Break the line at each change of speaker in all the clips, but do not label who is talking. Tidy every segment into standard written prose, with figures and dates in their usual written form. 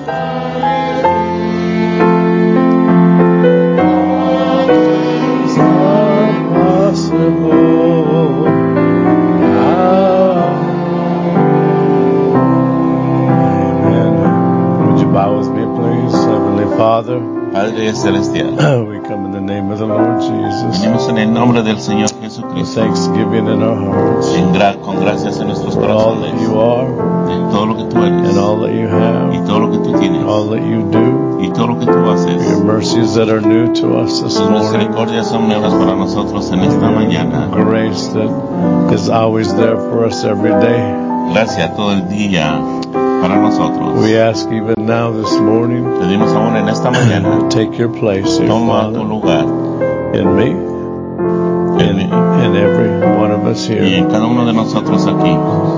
Padre celestial,
we come in the name of the Lord Jesus.
venimos en el nombre del Señor Jesucristo,
Thanksgiving in our hearts
con gracias en nuestros
for all that
corazones,
you are
en todo lo que tú eres,
and all that you
y
have,
todo lo que tú tienes,
all that you do,
y todo lo que tú haces.
your mercies that are new to us this
Tus
morning,
misericordias son nuevas para nosotros en esta mañana.
grace that is always there for us every day.
Gracias todo el día para nosotros.
We ask even now this morning,
Pedimos aún en esta mañana,
take your place here,
toma tu
Father,
lugar
in me,
en mí
in every one of us
y
here.
en cada uno de nosotros aquí.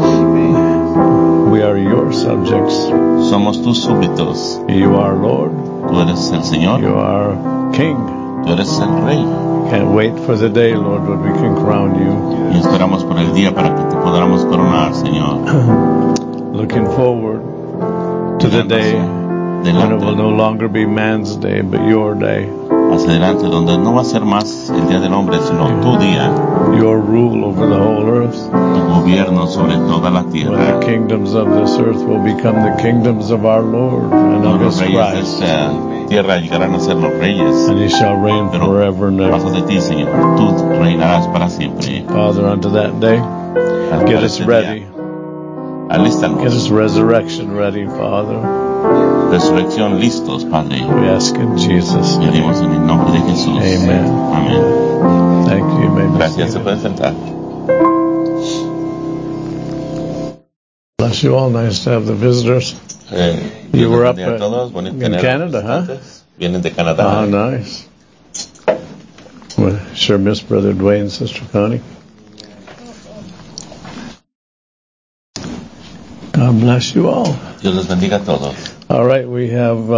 We are your subjects.
Somos tus súbditos.
You are Lord.
Tú eres el Señor,
You are King.
tú eres el Rey.
Can't wait for the day, Lord, when we can crown you.
Y esperamos por el día para que te podamos coronar, Señor.
Looking forward to the day when it will
Delante,
no longer be man's day, but your day.
hacia adelante, donde no va a ser más el día del hombre, sino tu día,
Your rule over the whole earth.
tu gobierno sobre toda la
When
tierra.
the kingdoms of this earth will become the kingdoms of our Lord and of
Los
his
reyes de
Christ.
esta tierra llegarán a ser los reyes,
And he shall reign
pero
forever and
bajo
ever.
de ti, Señor. Tú reinarás para siempre.
Father, unto that day, get
Para
us
ese
ready.
día, alístanos.
Get us resurrection ready, Father.
Resurrección listos, Padre.
We ask in Jesus' name.
Pedimos en el nombre de Jesús.
Amen.
Amén.
Thank you. You may be
Gracias, se
seated.
pueden sentar.
Bless you all. Nice to have the visitors. You were up
a todos. Bonito
in
tener
Canada, huh?
visitantes. Vienen de Canadá.
Ah, nice. Well, sure miss Brother Dwayne and Sister Connie. God bless you all.
Dios los bendiga a todos.
All right, we have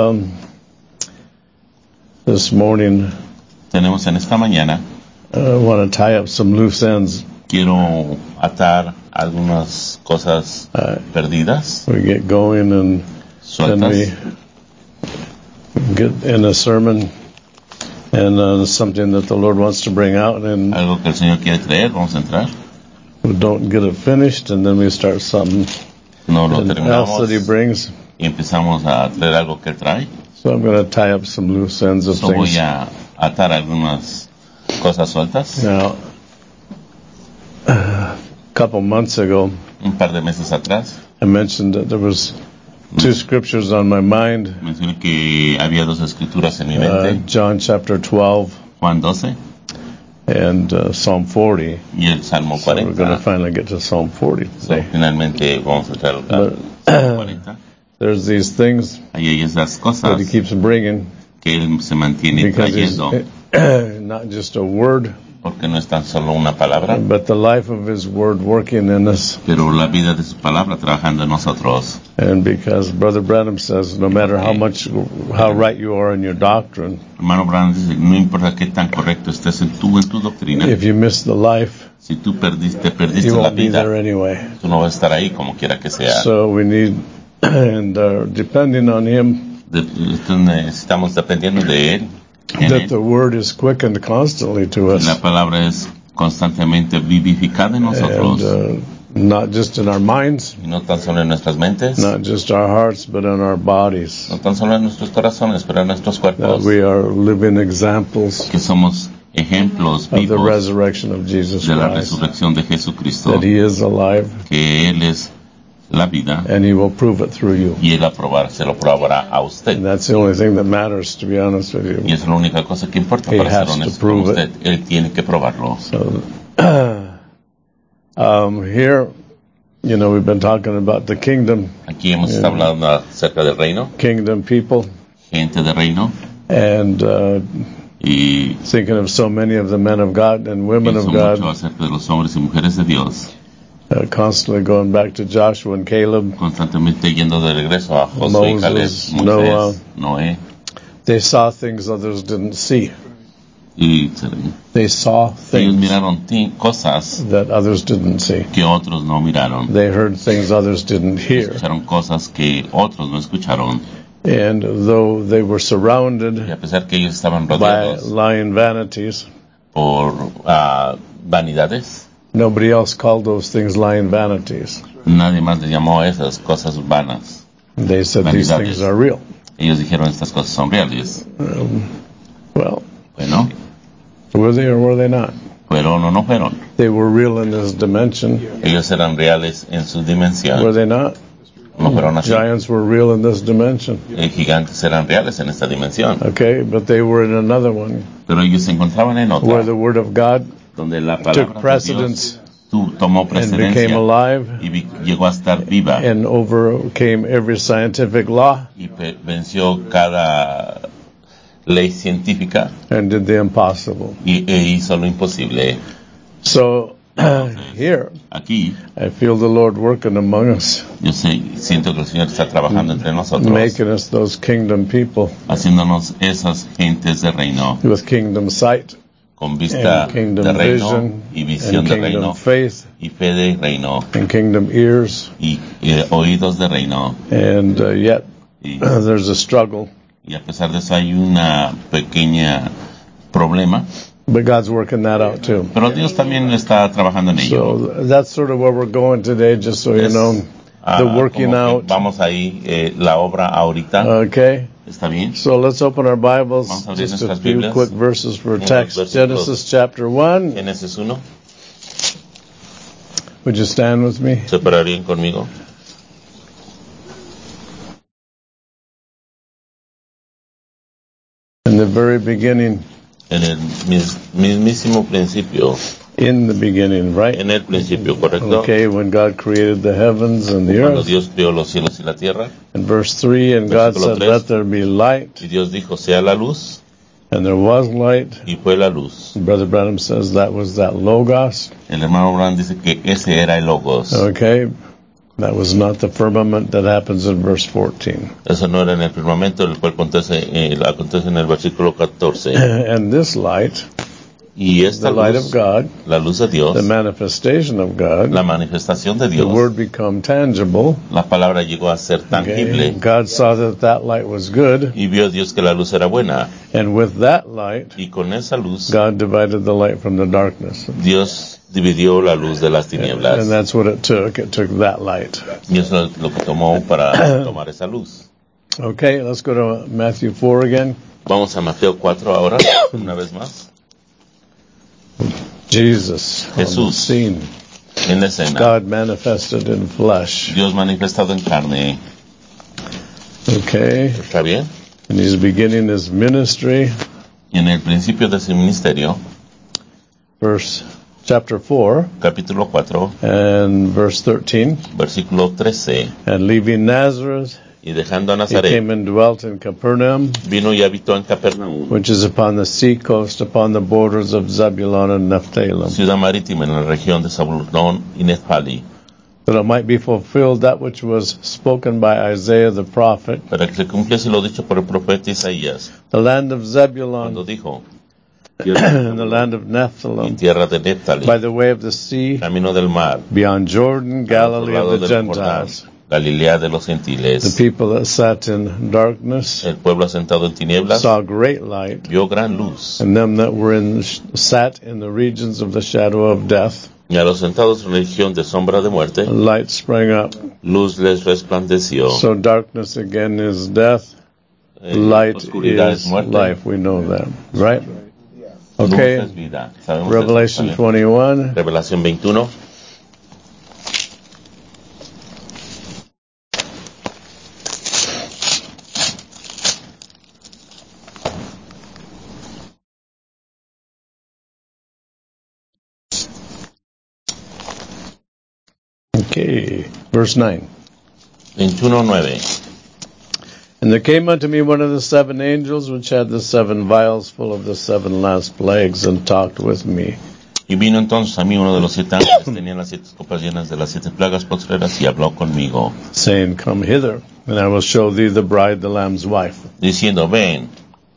this morning,
Tenemos en esta mañana,
want to tie up some loose ends.
quiero atar algunas cosas perdidas,
We get going and then
sueltas,
we get in a sermon and something that the Lord wants to bring out, and
algo que el Señor quiere traer. Vamos a entrar.
we don't get it finished, and then we start something
No lo
else
terminamos
that He brings.
y empezamos a traer algo que Él trae.
So I'm going to tie up some loose ends of
So voy
things.
a atar algunas cosas sueltas.
Now, a couple months ago,
Un par de meses atrás
I mentioned that there was two scriptures on my mind.
mencioné que había dos escrituras en mi mente,
John chapter 12
Juan 12
and Psalm 40.
y el Salmo
So we're going to
40.
finally get to Psalm 40
So,
today.
finalmente vamos a entrar al
But
Salmo 40.
there's these things
Hay esas
that
cosas
he keeps bringing
que Él se mantiene
because it's
trayendo,
not just a word,
porque no es tan solo una palabra,
but the life of his word working in us.
pero la vida de su palabra trabajando en nosotros.
And because Brother Branham says, no matter how right you are in your doctrine,
Hermano Branham dice, no importa qué tan correcto estés en tu doctrina,
if you miss the life,
si tú perdiste
you
la
won't be
vida,
there anyway.
tú no vas a estar ahí como quiera que sea.
So we need, and depending on him,
Estamos dependiendo de Él, en
that
Él.
the word is quickened constantly to us,
La palabra es constantemente vivificada en nosotros,
and not just in our minds,
y no tan solo en nuestras mentes,
not just our hearts, but in our bodies.
no tan solo en nuestros corazones, pero en nuestros
That
cuerpos,
we are living examples
que somos ejemplos
of the
vivos
resurrection of Jesus
de la
Christ,
resurrección de Jesucristo,
that he is alive,
que Él es la vida,
and he will prove it through you.
y Él se lo probará a usted.
And that's the only thing that matters, to be honest with
Y
you.
es la única cosa que importa
He
para ser
has to
honesto con
prove
usted. Él tiene que probarlo.
So, here, we've been talking about the kingdom
Aquí hemos estado hablando acerca del reino,
kingdom people,
gente de reino,
and
y
thinking of so many of the men of God and women of
pienso mucho
God,
acerca de los hombres y mujeres de Dios,
constantly going back to Joshua and Caleb.
constantemente yendo de regreso a Josué y Caleb,
Moses,
Moisés, Noé,
They saw things others didn't see.
y
They saw
ellos
things
miraron cosas
that others didn't see.
que otros no miraron,
They heard things others didn't hear.
escucharon cosas que otros no escucharon,
And though they were
Y
surrounded
a pesar que ellos estaban
by
rodeados
lying vanities,
por vanidades,
nobody else called those things lying vanities.
nadie más les llamó a esas cosas vanas.
They said these
Vanidades.
things are real.
Ellos dijeron estas cosas son reales.
Well,
Bueno,
were they or were they not?
fueron o no fueron.
They were real in this dimension.
Ellos eran reales en su dimensión.
Were they not?
No fueron así.
Giants were real in this dimension.
Gigantes eran reales en esta dimensión.
Okay, but they were in another one
Pero ellos se encontraban en
where
otra,
the Word of God
donde la
took
palabra de Dios
precedence
tomó
and became
precedencia
alive
y llegó a estar viva
and overcame every scientific law
y venció cada ley científica
and did the impossible.
e hizo lo imposible.
So here,
Aquí
I feel the Lord working among us,
yo siento que el Señor está trabajando entre nosotros,
making us those kingdom people
haciéndonos esas gentes de reino,
with kingdom sight
con vista
and kingdom
de reino
vision
y visión
and
de
kingdom
reino
faith
y fe de reino
and kingdom ears,
y oídos de reino.
and yet
Y,
there's a struggle,
y a pesar de eso hay una pequeña problema,
but God's working that out too.
pero Dios también está trabajando en ello.
So that's sort of where we're going today, just so you know, the working
Como que
out.
vamos ahí, la obra ahorita,
Okay,
¿está bien?
so let's open our Bibles,
Vamos a abrir
just a
nuestras
few
Biblias.
quick verses for
Unos
text.
versículos.
Genesis chapter 1.
Génesis 1,
Would you stand with me?
¿se pararían conmigo?
In the very beginning,
En el mismísimo principio,
in the beginning, right?
en el principio, ¿correcto?
Okay, when God created the heavens and the
Cuando
earth.
Dios creó los cielos y la tierra,
In verse 3, and God
Versículo
said,
3.
let there be light,
y Dios dijo, sea la luz,
and there was light.
y fue la luz.
Brother Branham says that was that Logos.
El hermano Brown dice que ese era el Logos.
Okay, that was not the firmament that happens in verse 14.
Eso no era en el firmamento, el cual acontece en el versículo 14.
And this light,
Y esta
the light of
luz,
God,
la luz de Dios,
the manifestation of God,
la manifestación de
the
Dios,
Word become tangible.
la palabra llegó a ser
Okay.
tangible,
God saw that that light was good,
y vio Dios que la luz era buena,
and with that light,
y con esa luz
God divided the light from the darkness.
Dios dividió la luz de las tinieblas.
And that's what it took. It took that light.
Y eso es lo que tomó para tomar esa luz.
Okay, let's go to Matthew 4 again.
Vamos a Mateo 4 ahora, una vez más.
Jesus on the
Jesús.
scene.
En la escena,
God manifested in flesh.
Dios manifestado en carne.
Okay,
¿Está bien?
and he's beginning his ministry.
Y en el principio de su ministerio,
Chapter 4
capítulo 4,
and verse 13.
versículo 13.
And leaving Nazareth,
Y dejando a
he
Nazaret,
came and dwelt in Capernaum,
vino y habitó en Capernaum,
which is upon the sea coast, upon the borders of Zebulun and Naphtali,
ciudad marítima en la región de Zabulón y Neftali,
that it might be fulfilled that which was spoken by Isaiah the prophet,
para que se cumpliese lo dicho por el profeta Isaías,
the land of
cuando
Zebulun
dijo,
and the land of
y
Naphtali,
tierra de Neftali,
by the way of the sea,
camino del mar,
beyond Jordan, Galilee
al otro
of the
lado del Jordán,
Gentiles.
Galilea de los
The
gentiles.
people that sat in darkness
El pueblo asentado en tinieblas
saw great light,
vio gran luz,
and them that were sat in the regions of the shadow of death,
y a los sentados en la región de sombra de muerte,
light sprang up.
luz les resplandeció.
So darkness again is death, light
Oscuridad es
is
muerte,
life. We know that, right?
luz
Okay,
es vida. ¿Sabemos
Revelation
eso?
21.
Revelación 21.
Okay, verse 9.
21:9.
And there came unto me one of the seven angels, which had the seven vials full of the seven last plagues, and talked with me.
Y vino entonces a mí uno de los 7 ángeles, tenía las 7 copas llenas de las 7 plagas postreras, y habló conmigo,
Saying, Come hither, and I will show thee the bride, the Lamb's wife.
diciendo, ven,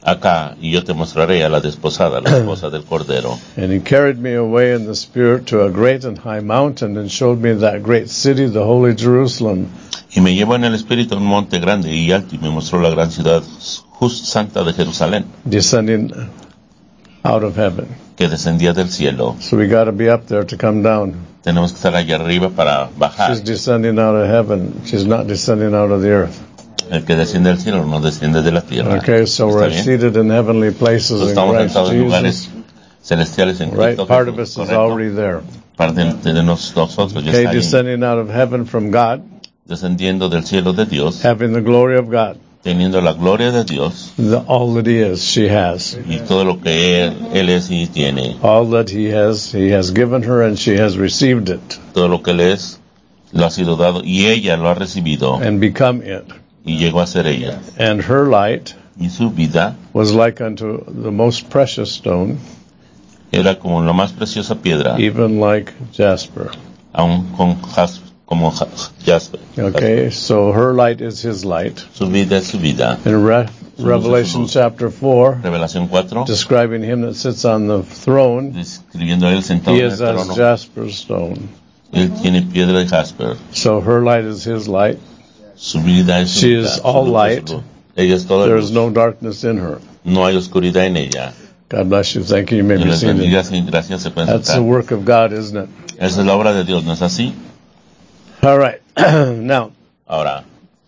acá, y yo te mostraré a la desposada, la esposa del Cordero.
And he carried me away in the Spirit to a great and high mountain and showed me that great city, the holy Jerusalem,
Y me llevó en el Espíritu a un monte grande y alto y me mostró la gran ciudad santa de Jerusalén,
descending out of heaven.
que descendía del cielo.
So we got to be up there to come down.
Tenemos que estar allá arriba para bajar.
She's descending out of heaven. She's not descending out of the earth.
El que desciende del cielo no desciende de la tierra.
Okay, so
¿Está
we're
bien?
seated in heavenly places
Entonces,
in
estamos
Christ
sentados en lugares
Jesus.
celestiales en
Right,
Cristo
part of
Jesús,
us is
¿correcto?
already there.
Parte de nosotros ya
Okay,
está ahí,
descending out of heaven from God,
descendiendo del cielo de Dios,
having the glory of God.
teniendo la gloria de Dios
All that he is, she has.
y todo lo que él es y tiene.
All that he has given her, and she has received it
Todo lo que él es, lo ha sido dado y ella lo ha recibido
and become it.
y llegó a ser ella.
And her light
Y su vida
was like unto the most precious stone,
era como la más preciosa piedra,
even like jasper.
aún como jaspe.
Okay, so her light is his light.
Su vida es su vida.
In Revelation chapter 4,
Revelación 4,
describing him that sits on the throne,
describiendo a él sentado
he
en el
is as
trono.
jasper stone.
Él tiene piedra de jasper.
So her light is his light.
Su vida es su
She
vida.
is
Su
all
luz es
light.
su luz. Ella es toda
There
luz.
is no darkness in her.
No hay oscuridad en ella.
God bless you. Thank you. You may
Dios
be
les bendiga.
seated.
Sí, gracias. Se pueden
That's the
sentar.
work of God, isn't it?
Esa es la obra de Dios, ¿no es así?
All right. Now,
Ahora,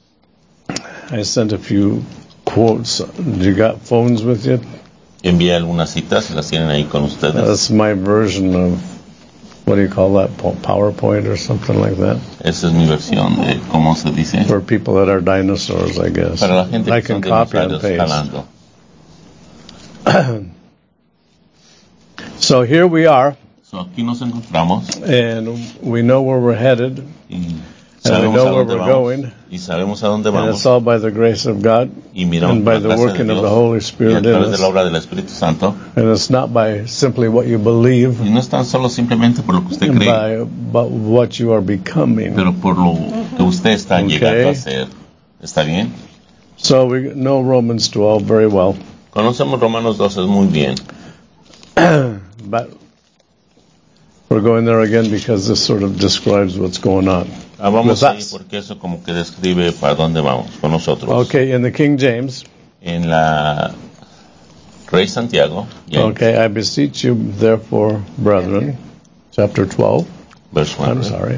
I sent a few quotes. You got phones with you?
envié algunas citas y las tienen ahí con ustedes.
That's my version of, what do you call that, PowerPoint or something like that?
Esa es mi versión de cómo se dice.
For people that are dinosaurs, I guess.
Para la gente
I
que son
can copy and
dinosaurios
paste.
jalando.
So here we are,
So, aquí nos encontramos
and we know where we're headed,
y
and we
sabemos
know
a
where
dónde
we're
vamos.
going,
Y sabemos a dónde
and
vamos.
it's all by the grace of God,
Y miramos
and by
la
the
gracia de
working of
Dios
the Holy
y a
Spirit in
través de la
us.
obra del Espíritu Santo.
And it's not by simply what you believe,
Y no es tan solo simplemente por lo que usted cree,
but what you are becoming.
pero por lo que usted está
Okay.
llegando a ser. ¿Está bien?
So we know Romans 12 very well,
Conocemos Romanos 12 muy bien,
but we're going there again because this sort of describes what's going on.
Vamos
with
ahí
us.
porque eso como que describe para dónde vamos con nosotros.
Okay, in the King James,
En la Rey Santiago, James,
okay, I beseech you, therefore, brethren, chapter 12.
verso 1.
I'm sorry.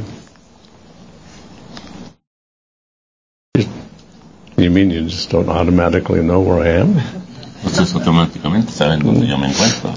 You mean you just don't automatically know where I am?
Ustedes automáticamente saben dónde yo me encuentro.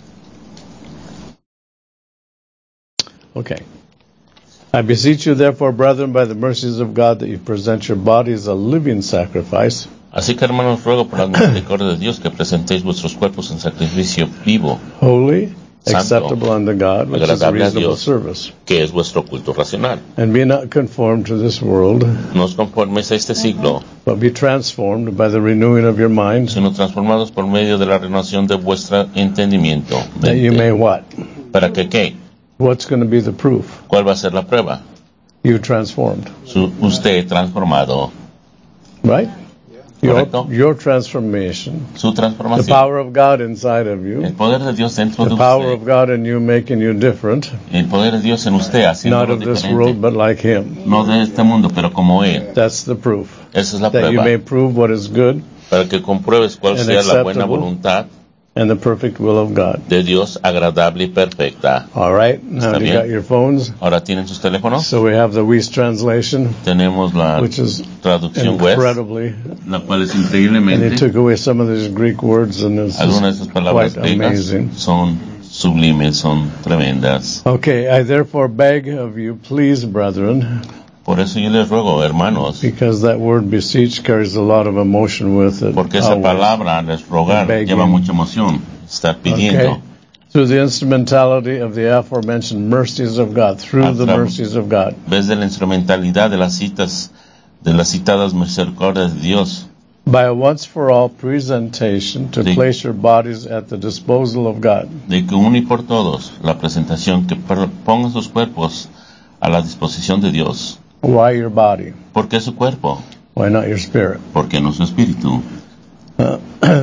Okay. I beseech you, therefore, brethren, by the mercies of God, that you present your bodies a living sacrifice,
Así que, hermanos, ruego por la misericordia de Dios que presentéis vuestros cuerpos en sacrificio vivo,
holy,
Santo,
acceptable unto God, which is a
agradable a
reasonable
Dios.
service.
que es vuestro culto racional.
And be not conformed to this world,
No os conforméis a este siglo,
but be transformed by the renewing of your mind,
sino transformados por medio de la renovación de vuestro entendimiento.
that you may what?
¿Para que qué?
What's going to be the proof?
¿Cuál va a ser la prueba?
You transformed,
Usted transformado,
right?
Correcto.
Your transformation,
su
the
transformación,
power of God inside of you,
el poder de Dios dentro
the
de
power
usted,
of God in you making you different,
el poder de Dios en usted
not
haciéndolo
of this
diferente,
world, but like Him.
no de este mundo, pero como Él.
That's the proof.
Esa es la
That you
prueba,
may prove what is good
para que compruebes cuál
and
sea la buena
acceptable.
voluntad
and the perfect will of God.
de Dios, agradable y perfecta.
All right, now
Está
you
bien.
got your phones.
Ahora tienen sus teléfonos,
So we have the Weiss translation,
tenemos la
which is
traducción West,
incredibly,
la cual es
and they
increíblemente,
took away some of these Greek words, and it's
algunas de esas palabras
quite
griegas
amazing.
son sublimes, son tremendas.
Okay, I therefore beg of you, please, brethren,
Por eso yo les ruego, hermanos,
because that word beseech carries a lot of emotion with it.
porque esa
always.
palabra, les rogar,
Begging.
lleva mucha emoción, estar pidiendo.
Okay. Through the instrumentality of the aforementioned mercies of God, through the mercies of God.
Ves de la instrumentalidad de las citas, de las citadas misericordias de Dios,
By a once for all presentation to
Sí.
place your bodies at the disposal of God.
de que uno y por todos, la presentación, que pongan sus cuerpos a la disposición de Dios.
Why your body?
¿Por qué su cuerpo?
Why not your spirit?
¿Por qué no su espíritu?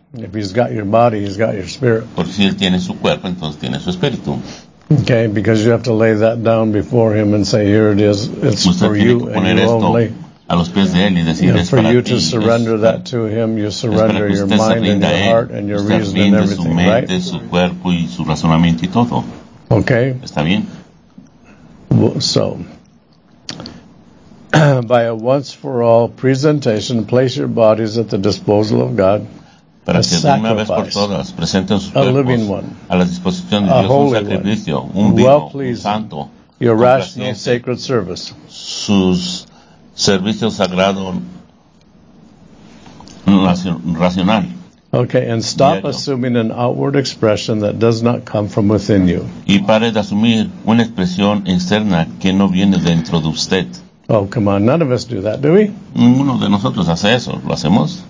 If he's got your body, he's got your spirit.
Porque si él tiene su cuerpo, entonces tiene su espíritu.
Okay, because you have to lay that down before him and say, here it is, it's
Usted
for
tiene
you
que
and
poner
you
esto
only.
a los pies de él y decir,
And
es
for
para
you
ti.
to surrender
Es
that to him, you
para
surrender
que
your
usted se
mind and
rinda
your
a
heart
él.
and your
Usted
reason and
rinde su
everything,
mente,
right?
su cuerpo y su razonamiento y todo.
Okay,
¿Está bien?
so by a once-for-all presentation, place your bodies at the disposal of God,
Para
a
que de una vez por
sacrifice,
todas presenten sus
a living
cuerpos
one,
a la disposición de
a
Dios, un
holy
sacrificio,
one,
un vivo, un
well-pleasing,
santo,
your rational,
complaciente,
sacred service.
sus servicios sagrados racional.
Okay, and stop
Diario.
assuming an outward expression that does not come from within you.
Y pare de asumir una expresión externa que no viene dentro de usted.
Oh, come on, none of us do that, do we?
Ninguno de nosotros hace eso, ¿lo hacemos?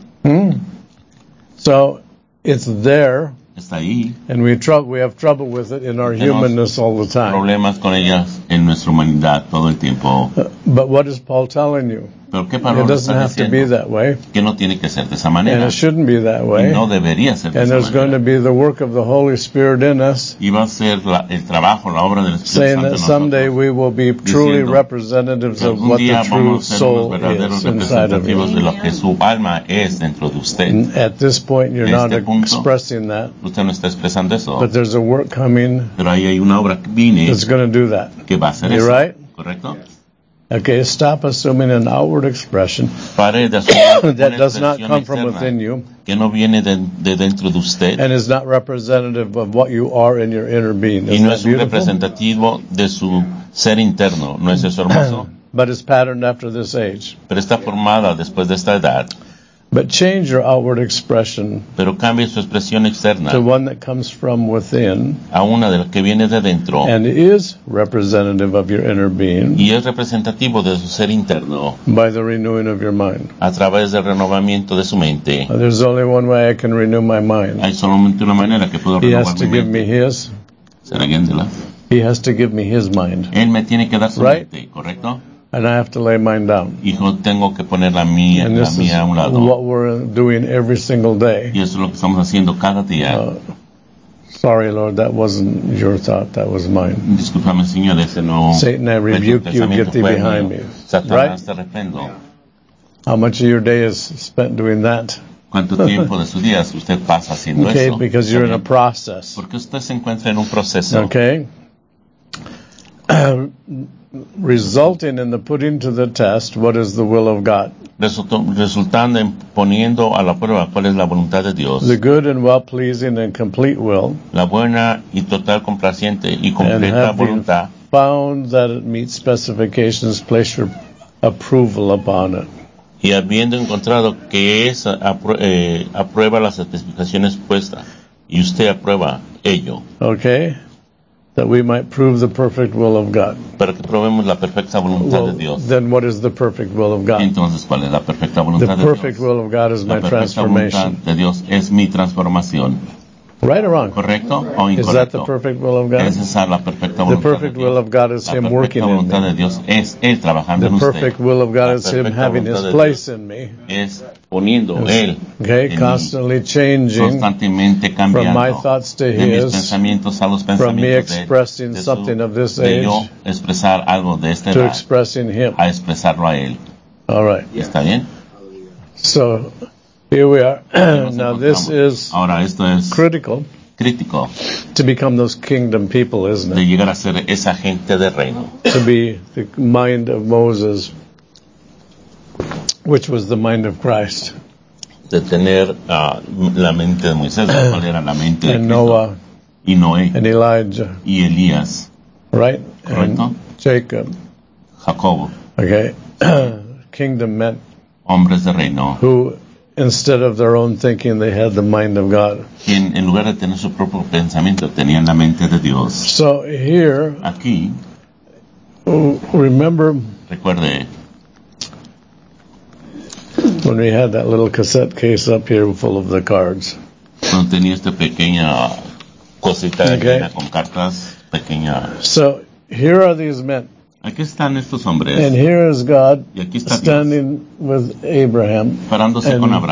So it's there,
Está ahí.
and we have trouble with it in our
Tenemos
humanness all the time.
Problemas con ellas en nuestra humanidad todo el tiempo.
But what is Paul telling you?
Pero ¿qué
It
palabra
doesn't
está
have to be
diciendo?
that way,
Que no tiene que ser de esa
and
manera.
it shouldn't be that
Y
way.
no debería ser de
And
esa
there's going to
manera.
be the work of the Holy Spirit in us,
Y va a ser el trabajo, la obra del Espíritu
saying
Santo
that
en
someday
nosotros.
we will be truly
Diciendo
representatives
que
of
algún
what the
día
true
vamos a ser unos
soul
verdaderos
is inside of
representativos
you.
de lo que su alma es dentro de usted.
And at this point, you're
En
not
este punto,
expressing that,
Usted no está expresando eso.
but there's a work coming
Pero ahí hay una obra que viene
that's going to do that.
que va a hacer
You
eso.
right?
¿Correcto?
Okay, stop assuming an outward expression
Pare de asumir
that
una
does not
expresión
come from
externa
within you
que no viene de dentro de usted
and is not representative of what you are in your inner being.
y
Isn't
no
that
es un
beautiful?
representativo de su ser interno. ¿No es eso hermoso?
But it's patterned after this age.
Pero está formada después de esta edad.
But change your outward expression
Pero cambie su expresión externa
to one that comes from within
a una de la que viene de dentro
and is representative of your inner being
y es representativo de su ser interno
by the renewing of your mind.
a través del renovamiento de su mente.
There's only one way I can renew my mind.
Hay solamente una manera que puedo
He has
renovar
to
mi
give me
mente.
his.
¿Será Gendela?
He has to give me his mind.
Él me tiene que dar su
Right.
mente, ¿correcto?
And I have to lay mine down.
Y yo tengo que poner la mía
And this is
a un lado.
what we're doing every single day.
Y eso es lo que estamos haciendo cada día.
Sorry, Lord, that wasn't your thought, that was mine.
Discúlpame, Señor, ese no.
Satan, I rebuke you, get thee
fue
behind
mío.
me.
Satanás,
Right?
te reprendo.
How much of your day is spent doing that?
¿Cuánto tiempo de sus días usted pasa haciendo
Okay,
eso?
because you're in a process.
Porque usted se encuentra en un proceso.
Okay? Resulting in the putting to the test what is the will of God.
Resultando en poniendo a la prueba cuál es la voluntad de Dios.
The good and well-pleasing and complete will,
La buena y total complaciente y
and
completa
having
voluntad.
found that it meets specifications, place your approval upon it.
Y habiendo encontrado que aprueba las especificaciones puestas y usted aprueba ello,
Okay? That we might prove the perfect will of God.
para que probemos la perfecta voluntad
Well,
de Dios.
then what is the perfect will of God?
Entonces, ¿cuál es la perfecta
The
voluntad de
perfect
Dios?
will of God is my
La perfecta voluntad
transformation.
de Dios es mi transformación.
Right or wrong?
¿Correcto o
Is that the
incorrecto?
perfect will of God?
Es esa la perfecta
The
voluntad
perfect
de
will
Dios.
of God is
La
Him
perfecta
working in
voluntad
me.
de Dios es Él trabajando
The
en usted.
perfect will of God
La
is Him
perfecta
having His
voluntad de
place
Dios
in me.
es poniendo Él
Okay?
en mí,
Constantly changing
constantemente
from my
cambiando
thoughts to
de mis
His,
pensamientos a los
from me
pensamientos de Él,
expressing
de
something of this
de yo
age
expresar algo de esta
to
edad
expressing Him.
a expresarlo a Él.
All right.
¿Está bien?
So here we are.
Nos
Now this
encontramos.
is
Ahora esto es
critical
crítico
to become those kingdom people, isn't
de
it?
llegar a ser esa gente de reino,
To be the mind of Moses, which was the mind of Christ,
de tener la mente de Moisés, cuál era la mente de
and
Cristo,
Noah
y Noé
and Elijah,
y Elías,
right?
Correcto.
And Jacob.
Jacobo,
Okay. Kingdom meant
hombres de reino,
who, instead of their own thinking, they had the mind of God.
quien en lugar de tener su propio pensamiento tenían la mente de Dios.
So here,
Aquí,
remember
recuerde,
when we had that little cassette case up here full of the cards.
cuando tenía esta pequeña cosita
Okay.
llena con cartas, pequeña.
So here are these men,
Aquí están estos hombres,
and here is God
y aquí está Dios,
standing with Abraham
parándose
and
con Abraham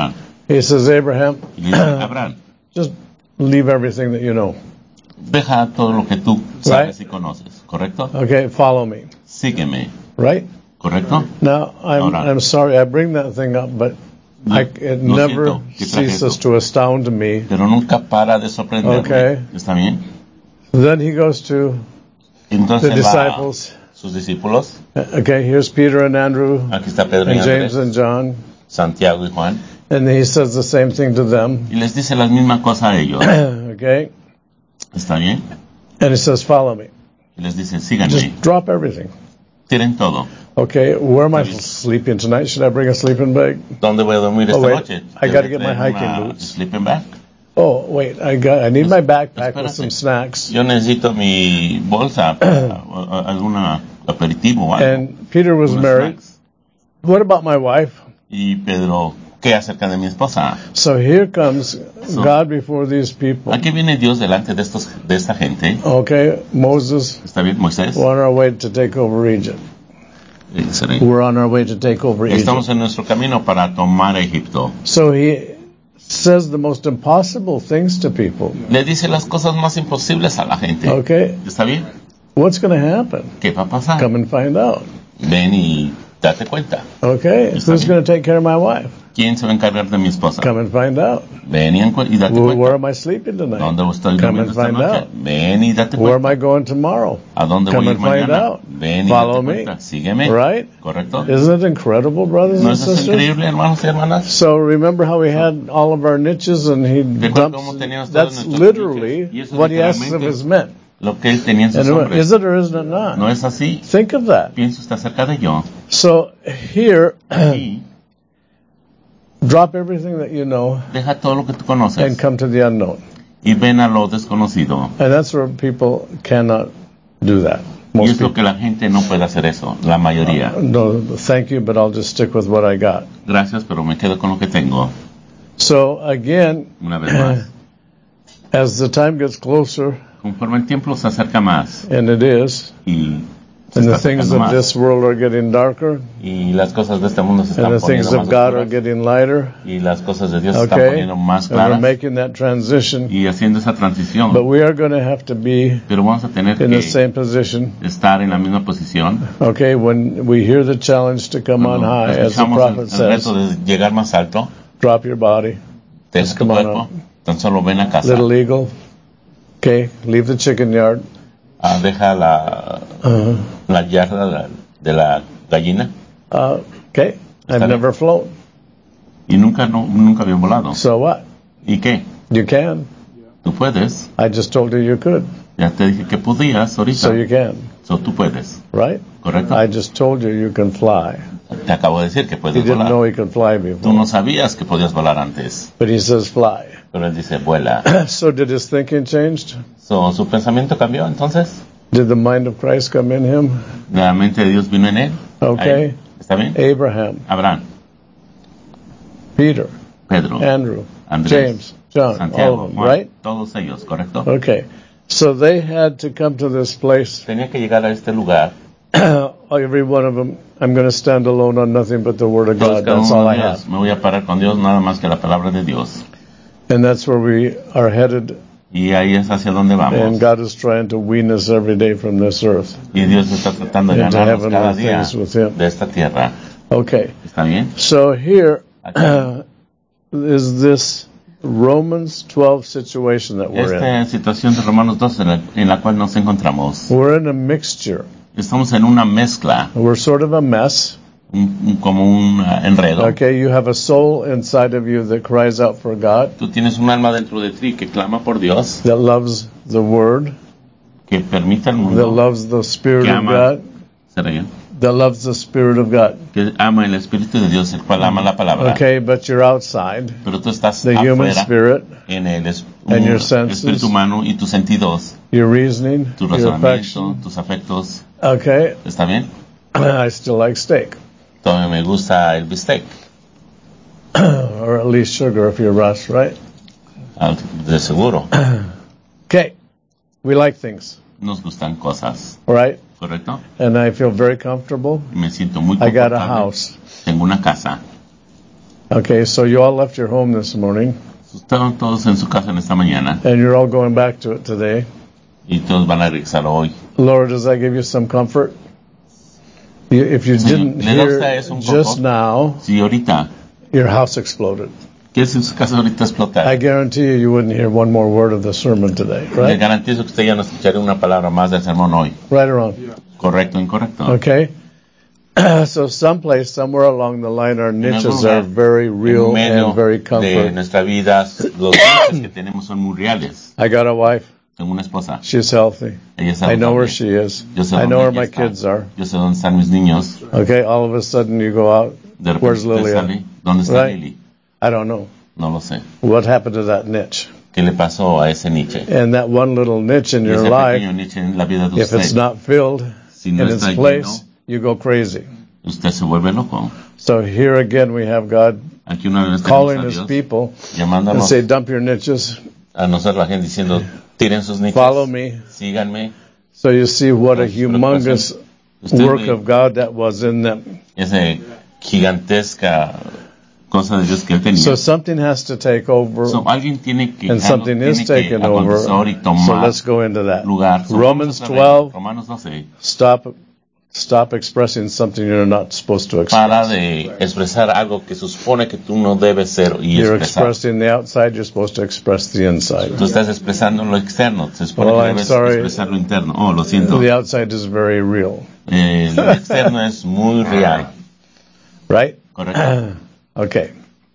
He says, Abraham,
Y le dice, Abraham,
just leave everything that you know.
deja todo lo que tú sabes y conoces, ¿correcto?
Okay, follow me.
Sígueme,
Right?
¿correcto?
Now, I'm sorry, I bring that thing up, but it
Lo
never
siento que traje
ceases
esto.
to astound me.
Pero nunca para de sorprenderme.
Okay.
¿Está bien?
Then he goes to
Entonces
the disciples.
sus discípulos.
Okay, here's Peter and Andrew
Aquí está Pedro y
and James
Andrés,
and John.
Santiago y Juan.
And he says the same thing to them.
Y les dice la misma cosa a ellos.
Okay?
¿Está bien?
And he says, follow me.
Y les dice, síganme.
Just drop everything.
Tiren todo.
Okay, where am I sleeping tonight? Should I bring a sleeping bag?
¿Dónde voy a dormir esta
wait,
noche?
I got to get my
¿Traer
hiking
una
boots.
sleeping bag?
Oh, wait, I need my backpack with
Espérate.
some snacks.
Yo necesito mi bolsa para algún aperitivo o algo.
And Peter was
unos
married.
snacks.
What about my wife?
Y Pedro, ¿qué acerca de mi esposa?
So here comes
So-
God before these people.
Aquí viene Dios delante de esta gente.
Okay, Moses,
¿Está bien, Moisés?
we're on our way to take over Egypt.
Excelente.
We're on our way to take over
Estamos
Egypt.
en nuestro camino para tomar Egipto.
So he says the most impossible things to people.
Le dice las cosas más imposibles a la gente.
Okay,
¿Está bien?
what's going to happen?
¿Qué va a pasar?
Come and find out.
Ven y date cuenta.
Okay, who's going to take care of my wife?
¿Quién se va a encargar de mi esposa?
Come and find out.
Ven y date
Where
cuenta.
am I sleeping tonight?
¿Dónde estoy
Come
durmiendo
and
esta
find
noche?
out.
Ven y date
Where am
cuenta.
I going tomorrow?
¿A dónde
Come
voy a ir
and find
mañana?
out.
Ven y
Follow
date
me.
cuenta. Sígueme.
Right?
¿Correcto?
Isn't it incredible, brothers
¿No
and
es eso
sisters?
increíble, hermanos y hermanas?
So remember how we had all of our niches and he
Recuerda
dumps.
cómo teníamos todos
That's
nuestros
literally
niches. Y eso
what he asks of
literalmente
his men.
Lo que él tenía en sus
And
hombres.
is it or isn't it not?
¿No es así?
Think of that.
Piensa usted acerca de ello.
So here,
Y
drop everything that you know
deja todo lo que tú
and
conoces
come to the unknown.
y ven a lo desconocido.
And that's where people cannot do that.
Y
Most
es lo
people.
que la gente no puede hacer eso, la mayoría.
No, thank you, but I'll just stick with what I got.
Gracias, pero me quedo con lo que tengo.
So again,
Una vez más.
as the time gets closer,
Conforme el tiempo se acerca más
and it is,
y se
and
está
the things
acercando
of
más,
this world are getting darker,
y las cosas de este mundo se
and
están
the things
poniendo
of
más
God are
oscuras,
getting lighter,
y las cosas de Dios se están
okay?
poniendo más
And we're
claras,
making that transition,
y haciendo esa transición.
but we are going to have to be
Pero vamos a tener
in the
que
same position,
estar en la misma posición.
okay, when we hear the challenge to come on
Cuando
high, as the
escuchamos
prophet
el
says,
reto de llegar más alto,
drop your body,
deja
Just
tu
come on
cuerpo, tan solo ven a casa,
little eagle, okay, leave the chicken yard,
deja la yarda de la gallina,
okay, I've
bien.
never flown,
y nunca había volado.
so what?
¿Y qué?
You can.
Tú puedes.
I just told you you could,
Ya te dije que podías ahorita.
so you can,
So, tú puedes,
right?
¿correcto?
I just told you you can fly.
Te acabo de decir que
He
puedes
didn't know
volar.
he could fly
Tú
before,
no sabías que podías volar antes,
but he says fly.
pero él dice vuela.
So did his thinking change?
So, ¿su pensamiento cambió entonces?
Did the mind of Christ come in him?
¿La mente de Dios vino en él?
Okay.
Ahí. ¿Está bien?
Abraham,
Abraham,
Peter,
Pedro,
Andrew,
Andrés,
James, John, all
Santiago,
of them,
Juan,
right?
todos ellos, ¿correcto?
Okay. So they had to come to this place.
Tenía que llegar a este lugar.
Every one of them, I'm going to stand alone on nothing but the Word of
Todos,
God.
cada
That's
uno
all I
de ellos.
have.
Me voy a parar con Dios, nada más que la palabra de Dios.
And that's where we are headed.
Y ahí es hacia donde
And
vamos.
God is trying to wean us every day from this earth
Y Dios está tratando de
into
ganarnos cada
heavenly
día
things with Him.
de esta tierra.
Okay.
¿Está bien?
So here
Aquí.
is this Romans 12 situation that we're in.
Esta situación de Romanos 12 en la cual nos encontramos.
We're in a mixture.
Estamos en una mezcla,
We're sort of a mess.
como un enredo.
Okay, you have a soul inside of you that cries out for God,
Tú tienes un alma dentro de ti que clama por Dios,
that loves the Word,
que permite al
that
mundo
loves the Spirit
que
of
ama,
God,
¿será bien?
that loves the Spirit of God.
Que ama el Espíritu de Dios, el cual ama la palabra.
Okay, but you're outside,
Pero tú estás
the human
afuera
spirit,
en el
and your senses.
espíritu humano y tus sentidos,
your reasoning,
tu
your
razonamiento,
affection.
tus afectos.
Okay,
¿Está bien?
I still like steak,
Todavía me gusta el bistec,
or at least sugar if you're Russ, right?
de seguro.
Okay, we like things,
Nos gustan cosas,
right?
¿correcto?
And I feel very comfortable.
Me siento muy
I got a
confortable.
house.
Tengo una casa.
Okay, so you all left your home this morning,
Estaban todos en su casa en esta mañana
and you're all going back to it today.
y todos van a regresar hoy.
Lord, does that give you some comfort? If you didn't
¿le da
hear
usted eso un
just
poco?
now,
Sí, ahorita.
your house exploded.
¿Qué si su casa ahorita explota?
I guarantee you wouldn't hear one more word of the sermon today,
Le
right?
garantizo que usted ya no escucharía una palabra más del sermón hoy.
Right or wrong?
¿Correcto o incorrecto?
Okay? So someplace, somewhere along the line, our niches are very
En
real
medio
and very
de
comfort.
nuestra vida, los nichos que tenemos son muy reales.
I got a wife.
Tengo una esposa.
She's healthy.
Ella es
I know where
saludable.
she is.
Yo sé
I know where
dónde
my
ella está.
kids are.
Yo sé dónde están mis niños.
Okay? All of a sudden you go out.
De repente
Where's
usted
Lily?
sale. ¿Dónde está
Right.
Lily?
I don't know.
No lo sé.
What happened to that niche?
¿Qué le pasó a ese niche?
And that one little niche in
Y
your
ese
life,
pequeño niche en la vida de
if it's
usted,
not filled
si no
in its
está
place,
lleno,
you go crazy.
usted se vuelve loco.
So here again we have God
Aquí una vez tenemos
calling
a
his
Dios
people and
llamándonos
say, dump your niches,
a nosotros la gente diciendo, tiren sus nichos,
follow me.
síganme.
So you see what a
Las
humongous
Usted
work
ve
of God that was in them.
esa gigantesca cosa de Dios que él tenía.
So something has to take over,
So, alguien tiene que,
and something is
tiene que
taken over.
acontecer y
So
tomar
let's go into that.
lugar. So,
Romans
vamos a ver
12,
Romanos 12.
stop expressing something you're not supposed to
Para
express.
de expresar algo que supone que tú no debes ser y
You're
expresar.
expressing the outside, you're supposed to express the inside.
Tú estás expresando lo externo, se supone
Well,
que
I'm
debes
sorry.
expresar lo interno. Oh, lo siento.
The outside is very real,
Lo externo es muy real.
right?
Correcto.
Okay.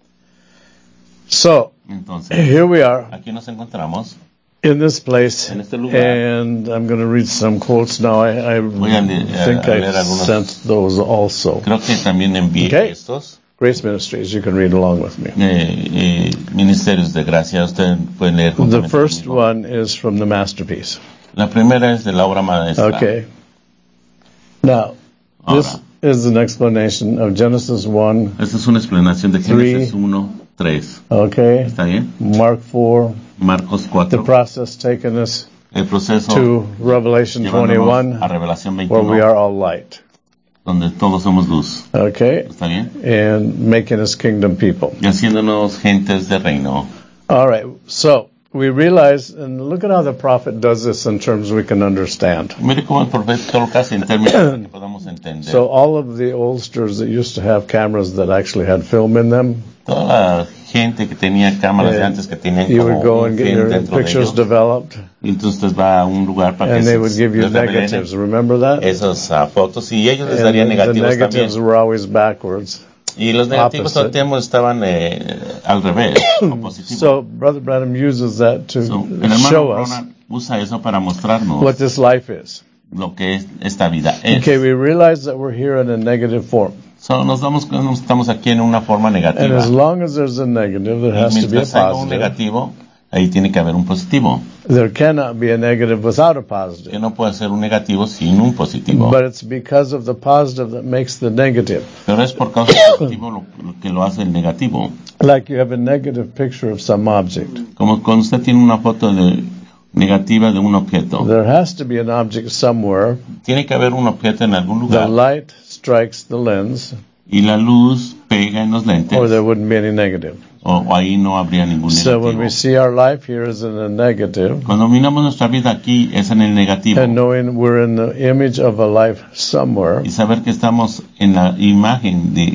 So,
Entonces,
here we are
aquí nos encontramos.
in this place,
En este lugar.
and I'm going to read some quotes now. I
Voy a
think
leer
I
algunos.
sent those also.
Creo que también envié
Okay.
estos.
Grace Ministries, you can read along with me.
Ministerios de Gracia. Ustedes pueden leer
The
juntamente
first
conmigo.
one is from the Masterpiece.
La primera es de la obra maestra.
Okay. Now, this
Ahora,
is an explanation of Genesis 1,
esta es una explanación de Génesis 1, 3.
okay?
¿Está bien?
Mark 4,
Marcos
the
4.
process taking us
El proceso
to Revelation
llevándonos
21,
a Revelación
where we
21,
are all light,
donde todos somos luz.
okay?
¿Está bien?
And making us kingdom people.
Y haciéndonos gentes de reino.
All right, so we realize, and look at how the prophet does this in terms we can understand.
Mire cómo el profeta lo hace en términos que podamos entender.
So all of the oldsters that used to have cameras that actually had film in them,
Toda la gente que tenía cámaras de antes que tenían
you
como
would go
un
and get
film
your
dentro de
pictures
ellos.
developed,
Y entonces va a un lugar para
and
que
they would give you
les revelen
negatives. Remember that?
esas fotos y ellos les
And
darían
the
negativos
negatives
también.
were always backwards.
Y los negativos todo el
opposite.
tiempo estaban al revés, o positivos.
So Brother Branham uses that to
So, el hermano
show us
Ronald usa eso para mostrarnos
what this life is.
lo que es esta vida es.
Okay, we realize that we're here in a negative form.
So, nos damos cuenta que estamos aquí en una forma
And
negativa.
as long as there's a negative, there
Y
has to be a
mientras haya un
positive.
negativo, ahí tiene que haber un positivo.
There cannot be a negative without a
Que
positive.
no puede ser un negativo sin un positivo.
But it's because of the positive that makes the negative.
Pero es por causa del positivo lo que lo hace el negativo.
Like you have a negative picture of some object.
Como cuando usted tiene una foto negativa de un objeto.
There has to be an object somewhere.
Tiene que haber un objeto en algún
The
lugar
light strikes the lens,
y la luz pega en los lentes
or there wouldn't be any negative.
o ahí no habría ningún
So when
negativo.
we see our life here is in a negative,
Cuando miramos nuestra vida aquí es en el negativo.
and knowing we're in the image of a life somewhere,
Y saber que estamos en la imagen de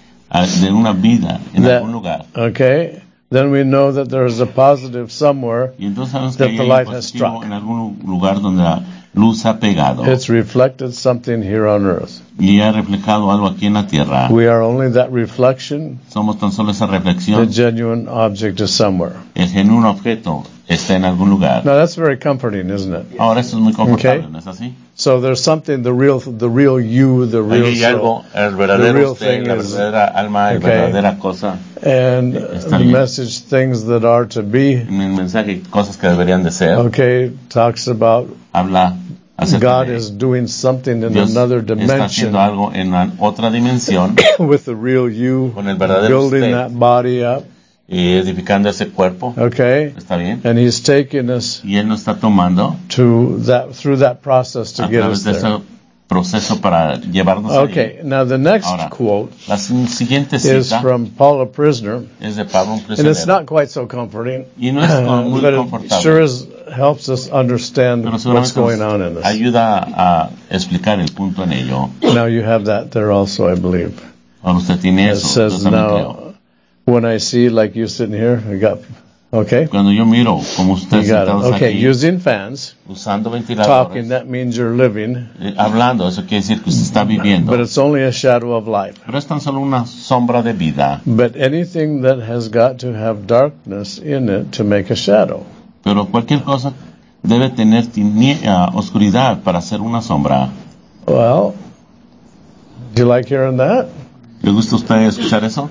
una vida en
That-
algún lugar.
okay, then we know that there is a positive somewhere.
Y entonces sabemos que
that
hay
the
un
light has
positivo
struck.
en algún lugar donde la luz ha pegado
It's reflected something here on earth.
y ha reflejado algo aquí en la tierra.
We are only that reflection.
Somos tan solo esa
The
reflexión.
genuine object is somewhere.
El genuino objeto está en algún lugar.
Now that's very comforting, isn't it?
Ahora eso es muy confortable,
Okay.
¿no es así?
So there's something, the real you, the real
Ahí hay algo,
soul.
el
The
verdadero
real
usted,
thing
la
is-
verdadera alma, la
Okay.
verdadera cosa.
And
Está
the
bien.
message, things that are to be,
En el mensaje, cosas que deberían de ser,
okay, talks about
habla acerca
God
de
is doing something in
Dios
another
está
dimension
haciendo algo en otra dimensión,
with the real you,
con el verdadero
building
usted,
that body up,
y edificando ese cuerpo.
okay?
¿Está bien?
And He's taking us
Y Él nos está tomando
to that, through that process to
a
get
través
us
de
there.
ese proceso para llevarnos ahí.
Okay, now the next
Ahora,
quote
la siguiente
is
cita
from Paul a prisoner,
es de Pablo, un
and it's
prisionero.
not quite so comforting,
Y no es muy
but it
confortable.
sure helps us understand
Pero
what's
seguramente
going
nos
on in this.
ayuda a explicar el punto en ello.
Now you have that there also, I believe.
Ahora usted tiene
It
eso,
says,
yo también creo.
now, when I see, like you sitting here, I got, okay,
Cuando yo miro como
you
ustedes
got it.
sentados
Okay,
aquí,
using fans,
usando
talking,
ventiladores,
that means you're living,
hablando, eso quiere decir que usted está viviendo.
but it's only a shadow of life.
Pero es tan solo una sombra de vida.
But anything that has got to have darkness in it to make a shadow.
Pero cualquier cosa debe tener oscuridad para ser una sombra.
Well, do you like hearing that?
¿Le gusta a usted escuchar eso?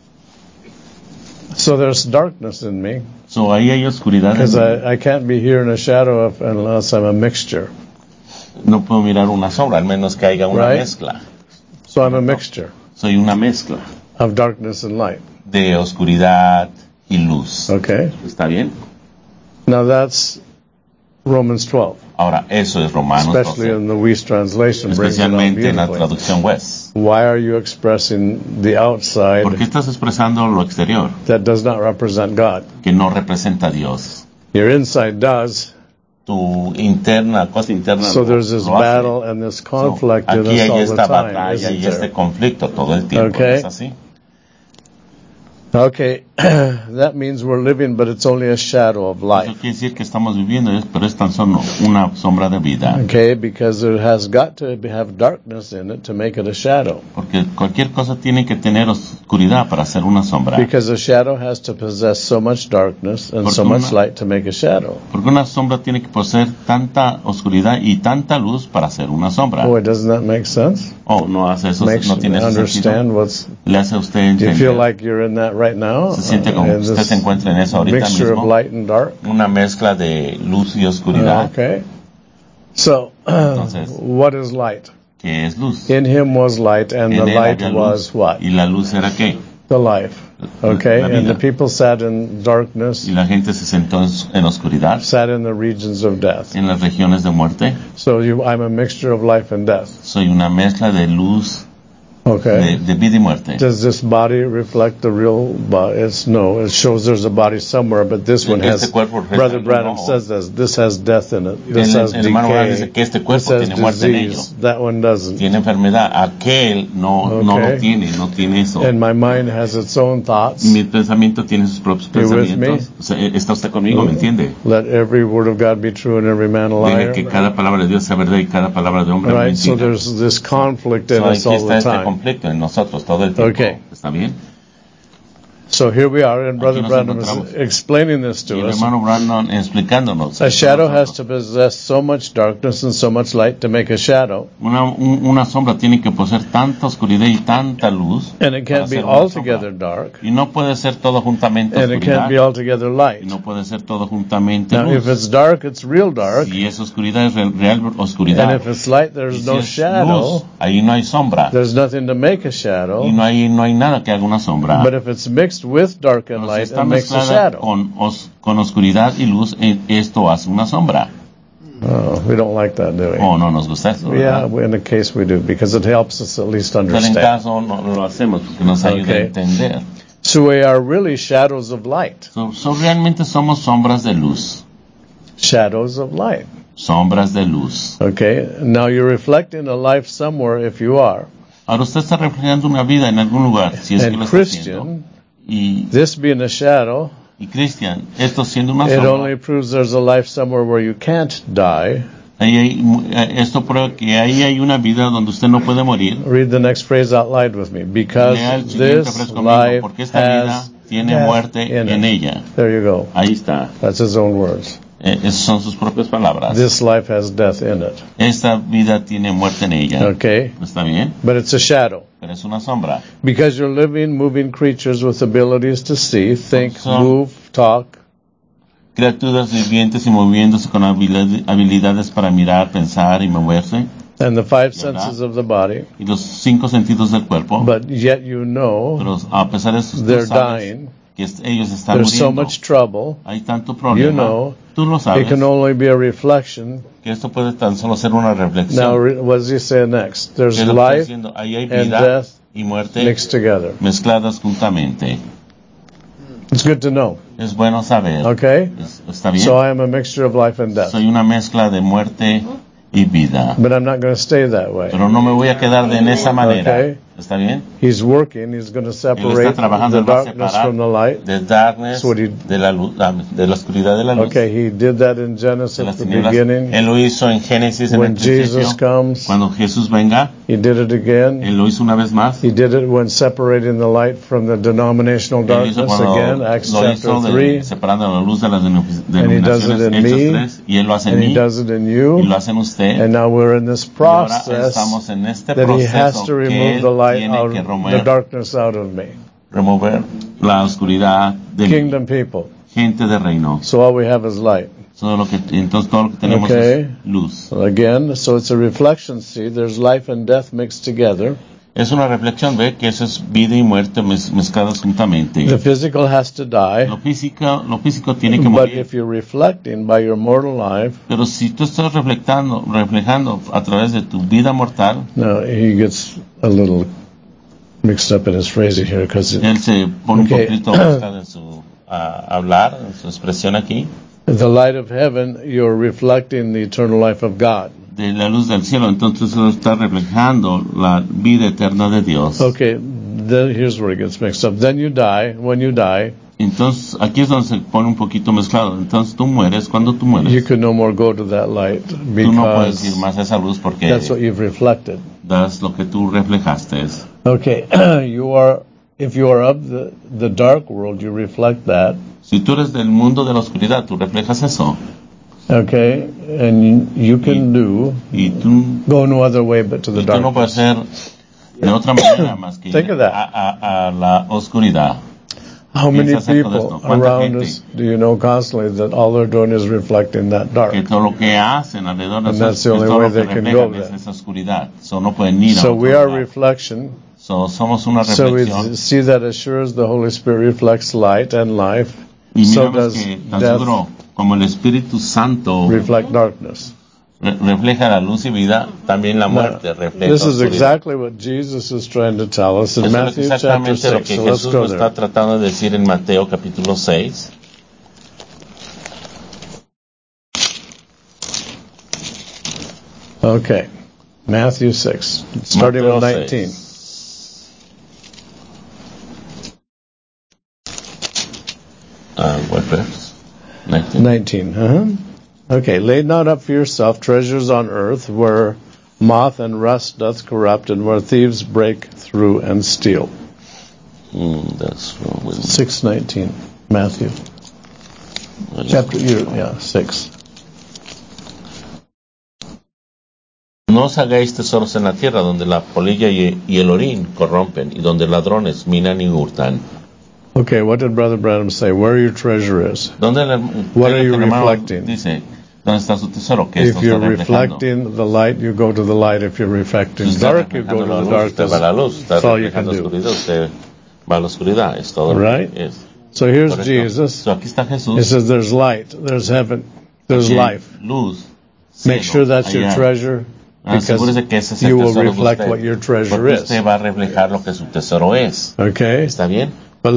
So there's darkness in me,
So, ahí hay oscuridad en
because
mí.
I can't be here in a shadow unless I'm a mixture.
No puedo mirar una sombra, al menos que haya una
Right.
mezcla.
So I'm a mixture
Soy una mezcla
of darkness and light.
de oscuridad y luz.
Okay?
¿Está bien?
Now that's Romans 12,
Ahora, eso es Romanos
especially
12,
in the Weiss translation, brings it out
especialmente en la
beautifully.
traducción West.
Why are you expressing the outside
¿Por qué estás expresando lo exterior,
that does not represent God?
que no representa a Dios?
Your inside does.
Tu interna, cosa interna
So there's this
lo hace.
battle and this conflict in
Aquí
us
hay
all the
esta
time,
batalla
isn't
y este
there?
conflicto todo el tiempo,
Okay.
¿es así?
Okay, that means we're living, but it's only a shadow of
Eso
life.
quiere decir que estamos viviendo, pero es tan solo una sombra de vida.
Okay, because there has got to have darkness in it to make it a shadow.
Porque cualquier cosa tiene que tener oscuridad para ser una sombra.
Because a shadow has to possess so much darkness and so
Porque
much light to make a shadow.
Porque una sombra tiene que poseer tanta oscuridad y tanta luz para ser una sombra.
Boy, doesn't that make sense?
Oh, no hace eso,
Makes
no
me
tiene ese
understand
sentido.
what's.
Le hace a usted
Do you feel
entender.
like you're in that right now?
Se siente como
In
que usted
this
se encuentra en eso ahorita
mixture of
mismo.
light and dark.
Una mezcla de luz y oscuridad.
Okay. So,
Entonces,
what is light?
¿qué es luz?
In him was light, and the
En él
light
había
was
luz.
what?
¿Y la luz era qué?
The life. Okay,
La
and the
vida.
people sat in darkness,
Y la gente se sentó en oscuridad,
sat in the regions of death.
en las regiones de muerte.
So I'm a mixture of life and death.
Soy una mezcla de luz,
Okay.
de vida y muerte.
Does this body reflect the real body? No. It shows there's a body somewhere, but this one has.
Este cuerpo refleja
Brother
el
Branham
rojo.
says this has death in it. This has
El hermano Branham dice
decay.
que este
This
cuerpo
has
tiene muerte en ello.
disease. That one doesn't.
Tiene enfermedad. Aquel no
Okay.
no tiene eso.
And my mind has its own thoughts.
Mi pensamiento tiene sus propios
You with
pensamientos. O sea, ¿está usted conmigo? ¿Me entiende?
Let every word of God be true and every man a
Diga
liar.
que cada palabra de Dios sea verdad y cada palabra de hombre
Right, so
mentira.
there's this conflict in
So,
us
aquí
all
está
the
este
time.
conflicto en nosotros todo el tiempo.
Okay.
¿Está bien?
So here we are, and Brother
nos
Branham is
encontramos.
explaining this
Y
to
el
us.
hermano Brandon explicándonos.
A shadow has to possess so much darkness and so much light to make a shadow,
Una sombra tiene que poseer tanta oscuridad y tanta luz.
and it
para
can't be
ser una
altogether
sombra.
dark,
Y no puede ser todo juntamente
and it can't
oscuridad.
be altogether
Y
light.
no puede ser todo juntamente
Now, if
luz.
it's dark, it's real dark,
Si es oscuridad, es real oscuridad.
and if it's light,
Y
there's
si
no
es
shadow.
luz, ahí no hay sombra.
There's nothing to make a
Y
shadow.
no hay nada que haga una sombra.
But if it's mixed with dark and
Pero si
light,
está
it makes a
mezclada
shadow.
con oscuridad y luz, esto hace una sombra.
Oh, we don't like that, do we?
Oh, no nos gusta eso,
Yeah,
¿verdad?
in a case we do, because it helps us at least
Pero en
understand.
caso no lo hacemos porque nos ayuda
Okay.
a entender.
So we are really shadows of light.
Realmente somos sombras de luz.
Shadows of light.
Sombras de luz.
Okay, now you're reflecting a life somewhere if you are.
Ahora usted está reflejando una vida en algún lugar, si es que lo
And
está haciendo.
Christian, this being a shadow,
Y Cristian, esto siendo una
it
sombra,
only proves there's a life somewhere where you can't die.
esto prueba que ahí hay una vida donde usted no puede morir.
Read the next phrase out loud with me. Because
Lea el siguiente
this
frase conmigo,
life
porque esta vida
has
tiene
death
muerte
in
en
it.
ella.
There you go.
Ahí está.
That's his own words.
Esas son sus propias palabras.
This life has death in it.
Esta vida tiene muerte en ella.
Okay,
¿Está bien?
but it's a shadow.
Pero es una sombra.
Because you're living, moving creatures with abilities to see, think,
Son-
move, talk,
Criaturas vivientes y moviéndose con habilidades para mirar, pensar y moverse.
and the five
¿Verdad?
senses of the body,
Y los 5 sentidos del cuerpo.
but yet you know
Pero a pesar de eso,
they're
tú sabes
dying
que ellos están
There's so
muriendo.
much trouble.
Hay tanto
You
problema.
know,
Tú lo
it
sabes.
can only be a reflection.
Que esto puede tan solo ser una
Now,
reflexión.
what does he say next? There's
¿Qué es lo que está
life
diciendo? Ahí hay
and
vida
death
y muerte
mixed together.
mezcladas juntamente.
It's good to know.
Es bueno saber.
Okay?
¿Está bien?
So I am a mixture of life and death.
Soy una mezcla de muerte y vida.
But I'm not going to stay that way.
Pero no me voy a quedar de en esa manera.
Okay.
¿Está bien?
He's working. He's going to
Él
separate
está trabajando,
the
él va a
darkness
separar
from the light.
the darkness
That's what he-
de la luz, de la oscuridad de la luz.
Okay, he did that in
De
Genesis
las
at the
tinieblas.
beginning.
Él lo hizo en Génesis en el
When Jesus
principio.
comes,
Cuando Jesús venga,
he did it again.
Él lo hizo una vez más.
He did it when separating the light from the denominational
Él hizo
darkness
cuando
again, Acts
lo hizo
chapter
de,
3.
separando la luz de las
And he does it
denominaciones,
in
Hechos
me,
3, y Él lo hace en
and he
mí,
does it in
y
you.
lo hace en usted.
And now we're in this
Y ahora
process
estamos en este
that he has
proceso
to
que
remove
Él
the light
tiene
out,
que
the darkness out of me.
remover la oscuridad del
Kingdom people.
gente de reino.
So all we have is light.
Entonces todo lo que tenemos
Okay.
es luz.
Again, so it's a reflection. See, there's life and death mixed together.
Es una reflexión, ve que eso es vida y muerte mezcladas juntamente.
The physical has to die,
Lo físico tiene que
but
morir.
if you're reflecting by your mortal life,
Pero si tú estás reflejando a través de tu vida mortal,
no, he gets a little mixed up in his phrasing here because
él se pone
Okay.
un poquito buscado en su hablar, en su expresión aquí,
the light of heaven, you're reflecting the eternal life of God.
de la luz del cielo. Entonces eso está reflejando la vida eterna de Dios.
Okay, then here's where it gets mixed up. Then you die. When you die,
Entonces aquí es donde se pone un poquito mezclado. Entonces tú mueres. Cuando tú
you
mueres,
can no more go to that light
tú no puedes ir
because
más a esa luz porque
that's what you've reflected.
das lo que tú reflejaste.
Okay, if you are of the dark world, you reflect that.
Si tú eres del mundo de la oscuridad, tú reflejas eso.
Okay, and you can
Y tú,
go no other way but to the
y tú no puedes
darkness.
ser de otra manera más que
Think of that.
a la oscuridad.
How many
Piensa acerca de
people
esto. ¿Cuánta
around
gente?
us do you know constantly that all they're doing is reflecting that dark?
Que todo lo que hacen alrededor de
And
eso
that's the
es
only
todo
way
lo que
they can
reflejan
go
es
there.
esa oscuridad. So no pueden ir a
So
otro
we are
lugar.
reflection.
So somos una
So we
reflexión.
see that as sure as the Holy Spirit reflects light and life,
Y
so
miramos
does
que tan
death
seguro como el Espíritu Santo
reflect darkness.
refleja la luz y vida, también la
Now,
muerte refleja
this is
oscuridad.
exactly what Jesus is trying to tell us in
Eso es
Matthew chapter
exactamente lo
6.
que
So let's
Jesús
go
nos
there.
está tratando de decir en Mateo capítulo 6.
Okay, Matthew 6, starting
Mateo
with
6.
19.
What verse? 19.
19, Okay, lay not up for yourself treasures on earth where moth and rust doth corrupt and where thieves break through and steal.
That's wrong with
6:19, Matthew. Chapter, 6.
No os hagáis tesoros en la tierra donde la polilla y el orín corrompen y donde ladrones minan y hurtan.
Okay, what did Brother Branham say? Where your treasure is.
What
are you reflecting?
Dice, ¿dónde está su tesoro? ¿Qué
If
esto
you're
está reflejando?
reflecting the light, you go to the light. If you're reflecting
Si usted
dark,
está
you go to
reflejando
the
la luz, usted va a la luz. Está
That's all you can
reflejando
do.
oscuridad, usted va a la oscuridad. Es todo
Right?
lo que es.
So here's
Correcto.
Jesus.
So aquí está Jesús.
He says there's light, there's heaven, there's
Aquí hay
life.
Luz.
Make
cielo,
sure that's your
allá.
treasure
Asegúrese que ese
because
es el
you will
tesoro de
reflect
usted,
what your treasure
porque
is.
usted va a reflejar lo que su tesoro es.
Okay?
¿Está bien?
But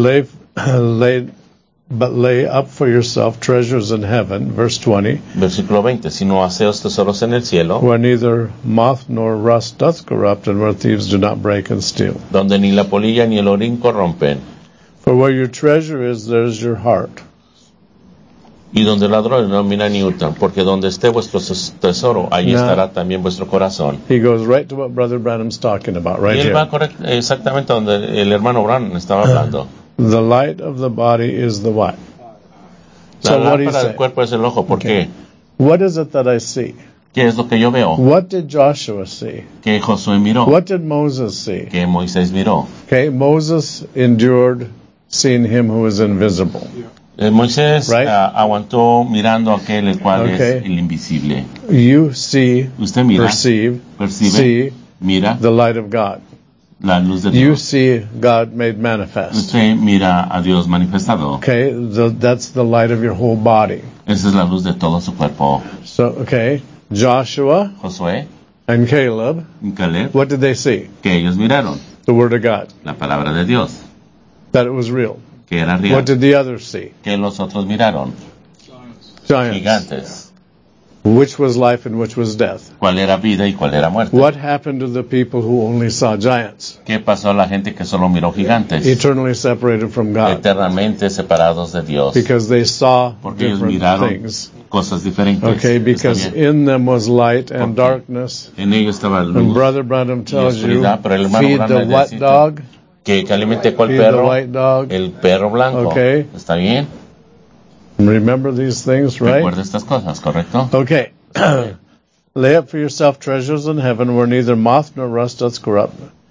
lay up for yourself treasures in heaven, verse 20,
Versículo 20. Si no haceos tesoros en el cielo,
where neither moth nor rust doth corrupt, and where thieves do not break and steal.
donde ni la polilla ni el orín corrompen,
For where your treasure is, there's your heart.
y donde ladrones no minan ni hurtan, porque donde esté vuestro tesoro, allí
No.
estará también vuestro corazón.
He goes right to what Brother Branham's talking about, right
Y él va
here.
exactamente donde el hermano Brown estaba hablando.
The light of the body is the what?
La
So what do you
lámpara del
say?
cuerpo es el ojo. ¿Por
Okay.
qué?
What is it that I see?
¿Qué es lo que yo veo?
What did Joshua see?
Que Josué miró.
What did Moses see?
Que Moisés miró.
Okay, Moses endured seeing him who is invisible.
Moisés
Right.
aguantó mirando a aquel el cual
Okay.
es el invisible.
You see,
Usted mira,
perceive,
percibe,
see
mira
the light of God.
la luz de
you
Dios.
see God made manifest.
Usted mira a Dios manifestado.
Okay, that's the light of your whole body.
Esa es la luz de todo su cuerpo.
So, okay, Joshua
Josué
and Caleb,
y Caleb,
what did they see?
que ellos miraron
The Word of God,
la palabra de Dios,
that it was real.
que era real.
What did the others see?
Que los otros miraron
Giants.
gigantes.
Which was life and which was death?
¿Cuál era vida y cuál era muerte?
What happened to the people who only saw giants?
¿Qué pasó a la gente que solo miró gigantes?
Eternally separated from God.
Eternamente separados de Dios.
Because they saw
Porque ellos
different
miraron
things.
cosas diferentes.
Okay,
Está
because
bien.
in them was light and
Porque
darkness.
en ellos estaba
And
luz
Brother Branham tells you,
oscuridad, pero el hermano
feed the
Branham
what
dice
dog?
que alimente cuál
Feed the
perro,
white dog.
el perro blanco.
Okay.
¿Está bien?
Remember these things, right?
Recuerda estas cosas, ¿correcto?
Okay. Lay up for yourself treasures in heaven where neither moth nor rust doth corrupt,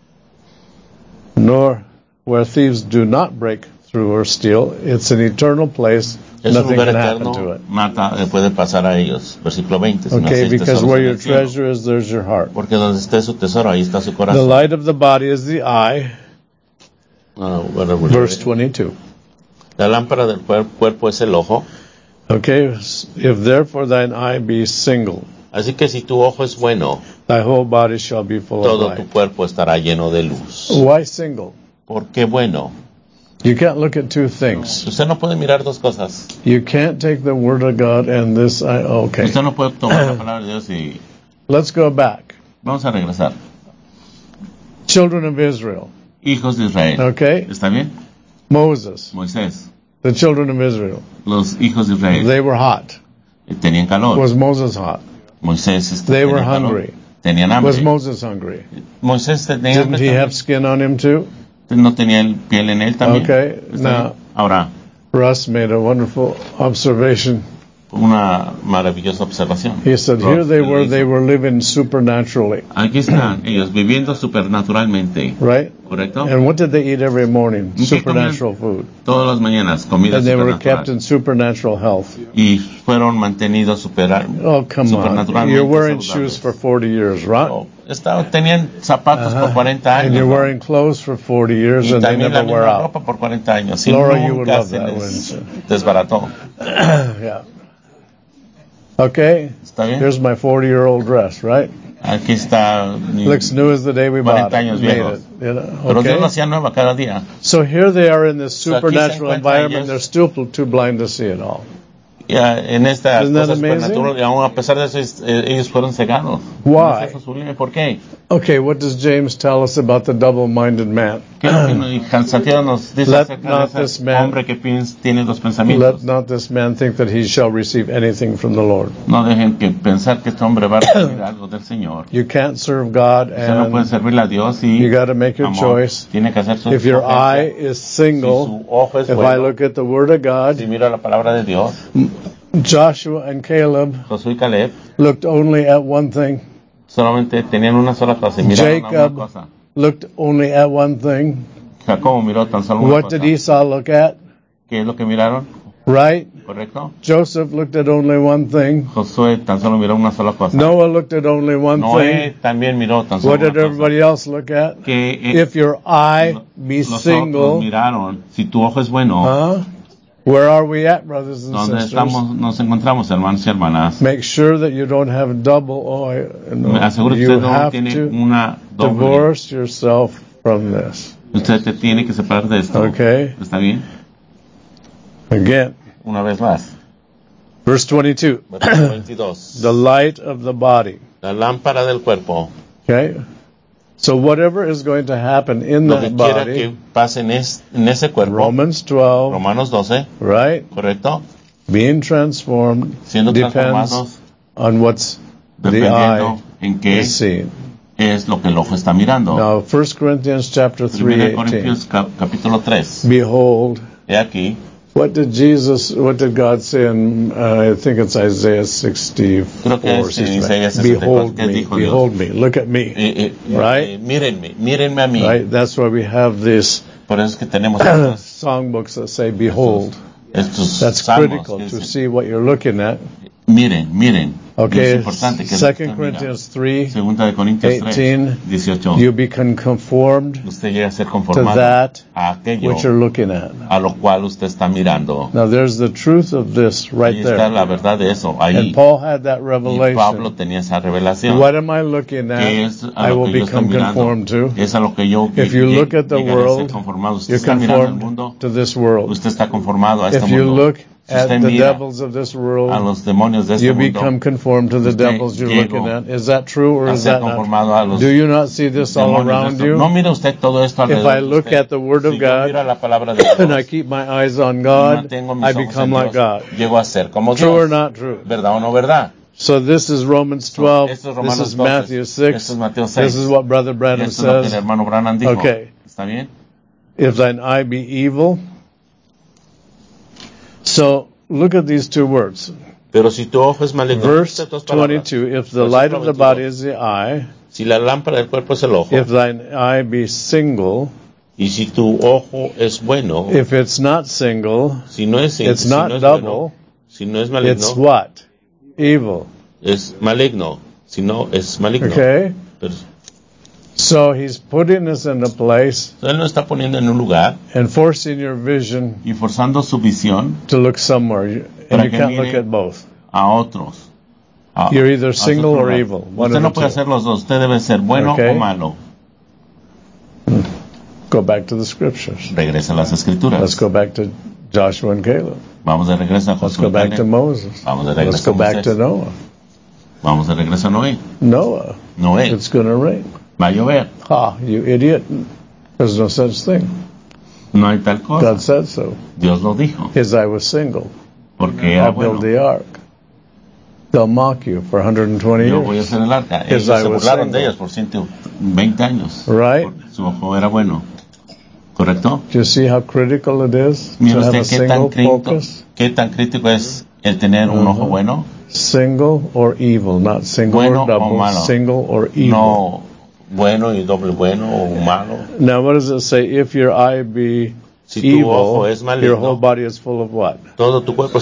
nor where thieves do not break through or steal. It's an eternal place.
Es un
Nothing
lugar
can happen to
eterno,
it.
nada puede pasar a ellos. Versículo 20. Si no
Okay,
hacéis
because
tesoros
where
en
your
el cielo.
treasure is, there's your heart.
Porque donde esté su tesoro, ahí está su
The
corazón.
light of the body is the eye.
Whatever.
Verse 22.
La lámpara del cuerpo es el ojo.
Okay, if therefore thine eye be single,
Así que si tu ojo es bueno,
thy whole body shall be full of
todo tu
light.
cuerpo estará lleno de luz.
Why single?
¿Por qué bueno?
You can't look at two things.
Usted no puede mirar dos cosas.
You can't take the word of God and this eye. Okay,
Usted no puede tomar la palabra de Dios y...
let's go back.
Vamos a regresar.
Children of Israel.
Hijos de Israel.
Okay,
¿Está bien?
Moses,
Moisés.
the children of Israel.
Los hijos de Israel
They were hot.
tenían calor.
Was Moses hot?
Moisés
They
tenía
were
calor.
hungry.
Tenían
Was
hambre.
Moses hungry?
Moisés tenía
Didn't
hambre
he have
también.
skin on him too?
¿No tenía el piel en él también?
Okay,
¿Está
now
bien? Ahora,
Russ made a wonderful observation.
una maravillosa observación.
He said,
Ross,
here they
él
were,
hizo.
they were living supernaturally,
Aquí están ellos viviendo supernaturalmente,
right?
¿correcto?
And what did they eat every morning?
¿Qué
Supernatural food.
Todas las mañanas, comida
And they were kept
supernatural.
in supernatural health.
Y fueron mantenidos
Oh, come on.
supernaturalmente
You're wearing
saludables.
shoes for 40 years, right?
Oh, tenían zapatos por 40 años.
And you're
¿no?
wearing clothes for 40 years
Y
and they
también la
never wear
misma
out.
ropa por 40 años. Y
Laura, you would
nunca
love
se
that,
les
wouldn't
desbarató.
Yeah. Okay,
¿Está bien?
here's my 40-year-old dress, right?
Aquí está.
Looks new as the day we bought
40
it.
años
Made
viejos.
it, you know?
Pero Dios lo
Okay.
hacía nueva cada día.
So here they are in this
So aquí se
supernatural
encuentran
environment.
ellos.
They're still too blind to see it all.
Ya, en esta
Isn't that
cosa
amazing?
supernatural, y aún a pesar de eso, ellos fueron cegados.
Why?
¿No es eso sublime? ¿Por qué?
Okay, what does James tell us about the double-minded man?
¿Qué es lo que Santiago nos dice
Let
acerca
not
de
this
ese
man-
hombre que tiene dos
Let
pensamientos?
not this man think that he shall receive anything from the Lord.
No dejen que pensar que este hombre va a recibir algo del Señor.
You can't serve God,
Usted no puede
and
servirle a Dios y
you got to make your
amor.
choice.
Tiene que hacer su
If your
escogencia.
eye is
Si
single,
su ojo es
if I
bueno,
look at the Word of God,
si mira la palabra de Dios,
Joshua and Caleb
Josué y Caleb
looked only at one thing.
solamente tenían una sola cosa y miraron a una
Jacob
cosa.
looked only at one thing.
Jacobo miró tan solo una
What
cosa.
did Esau look at?
¿Qué es lo que miraron?
Right?
¿Correcto?
Joseph looked at only one thing.
Josué tan solo miró una sola cosa.
Noah looked at only one
Noé
thing.
también miró tan solo
What
una
did
cosa.
everybody else look at?
Que
If your eye be
los otros
single,
miraron, si tu ojo es bueno,
where are we at, brothers and
¿dónde
sisters?
nos encontramos, hermanos y hermanas?
Make sure that you don't have double oil.
Me aseguro que
You
usted no
have
tiene
to
una doble.
divorce yourself from this.
Usted te tiene que separar de esto.
Okay.
¿Está bien?
Again,
Una vez más.
verse 22.
Versículo 22.
The light of the body.
La lámpara del cuerpo.
Okay? So whatever is going to happen in
Lo que
that
quiera que
body,
pase en ese cuerpo.
Romans 12,
Romanos 12,
right?
¿correcto?
Being transformed
Siendo
depends
transformados
on what's the
dependiendo
eye
en qué
is seeing.
es lo que el ojo está mirando.
Now, 1 Corinthians chapter 3,
1
18.
Corintios capítulo 3.
Behold,
He aquí,
what did God say in, I think it's Isaiah 64,
creo que es en
65.
Isaías 64,
Behold
¿qué
me,
dijo Dios?
behold me, look at me. Right?
Mírenme a mí.
Right? That's why we have these
Por eso es que tenemos estos
songbooks that say, behold. That's
salmos
critical
que
to
dicen,
see what you're looking at.
miren.
Okay,
es importante que
2 Corinthians 3,
Segunda de Corintios
18,
18.
you become conformed
Usted llega a ser
to
conformado
that
a aquello
which you're looking at.
a lo cual usted está mirando.
Now there's the truth of this right
Ahí está la
there.
verdad de eso. Ahí.
And Paul had that
Y Pablo
revelation.
tenía esa revelación.
What am I looking
¿Qué
at?
es a
I
lo
will
que yo estoy
become
mirando?
conformed to.
Es a lo que yo
If you look at the
llegaré a ser
world,
conformado. Usted
you're
está mirando el mundo,
conformed to this world.
usted está conformado a este
If you
mundo.
look
Si
at
usted
the
mira
devils of this
a
world,
los demonios de este
you
mundo,
become conformed to the
usted
devils you're
llegó
looking at. Is that true or
a
is
ser
that not?
conformado a los
Do you not see this all
demonios de
around
esto. No
you?
mira usted todo esto
If
alrededor
I
de
look
usted.
at the Word of
Si yo
God
miro la palabra de
and I
Dios
keep my eyes on
y
God,
mantengo mis
I
ojos en
become like
Dios,
God.
llego a ser como
True or
Dios.
not true?
¿Verdad o no verdad?
So this is Romans 12.
Esto es
This
Romanos
is
12.
Matthew 6.
Esto es Mateo 6.
This is what Brother Branham
Esto es lo que el
says.
hermano Branham dijo.
Okay.
¿Está bien?
If thine eye be evil. So look at these two words.
Pero si tu ojo es maligno,
Verse
estas dos palabras.
22, if the light of the body is the eye,
Si la lámpara del cuerpo es el ojo,
if thine eye be single,
y si tu ojo es bueno,
if it's not single,
si no es,
it's
si
not
no es
double,
bueno, si no es
it's
maligno,
what? Evil.
es maligno. Si no es maligno.
Okay?
Pero,
So he's putting us in a place
él no está poniendo en un lugar
and forcing your vision
y forzando su visión
to look somewhere. And
Para
you
que
can't
mire
look at both.
a otros.
You're either
a su
single or
lugar.
evil. One
Usted
of
no
the
puede
two.
hacer los dos. Usted debe ser bueno
Okay.
o malo.
Go back to the scriptures.
Regresa a las escrituras.
Let's go back to Joshua and Caleb.
Vamos de regreso a
Let's
Josué
go
y
back to
Caleb.
Moses.
Vamos de
Let's
regreso
go
a
back
Moisés.
to Noah.
Vamos de regreso a Noé.
Noah.
Noé.
It's going to rain.
Va a llover.
Ha, you idiot. There's no such thing.
No hay tal cosa.
God said so.
Dios lo dijo.
His eye was single.
Porque era
I'll build
bueno.
the ark. They'll mock you for 120
Yo voy a
years.
hacer el arca.
His
Ellos
eye
se
was
burlaron de
single.
ellos por 120 años.
Right?
Porque su ojo era bueno. ¿Correcto?
Do you see how critical it is to
Mira
have
usted
a single focus?
qué tan crítico es el tener un ojo bueno.
Single or evil, not single
Bueno
or double,
o malo.
single or evil.
No bueno y doble bueno o malo.
Now, what does it say? If your eye be
Si tu
evil,
ojo es maligno,
your whole body is full of what?
todo tu cuerpo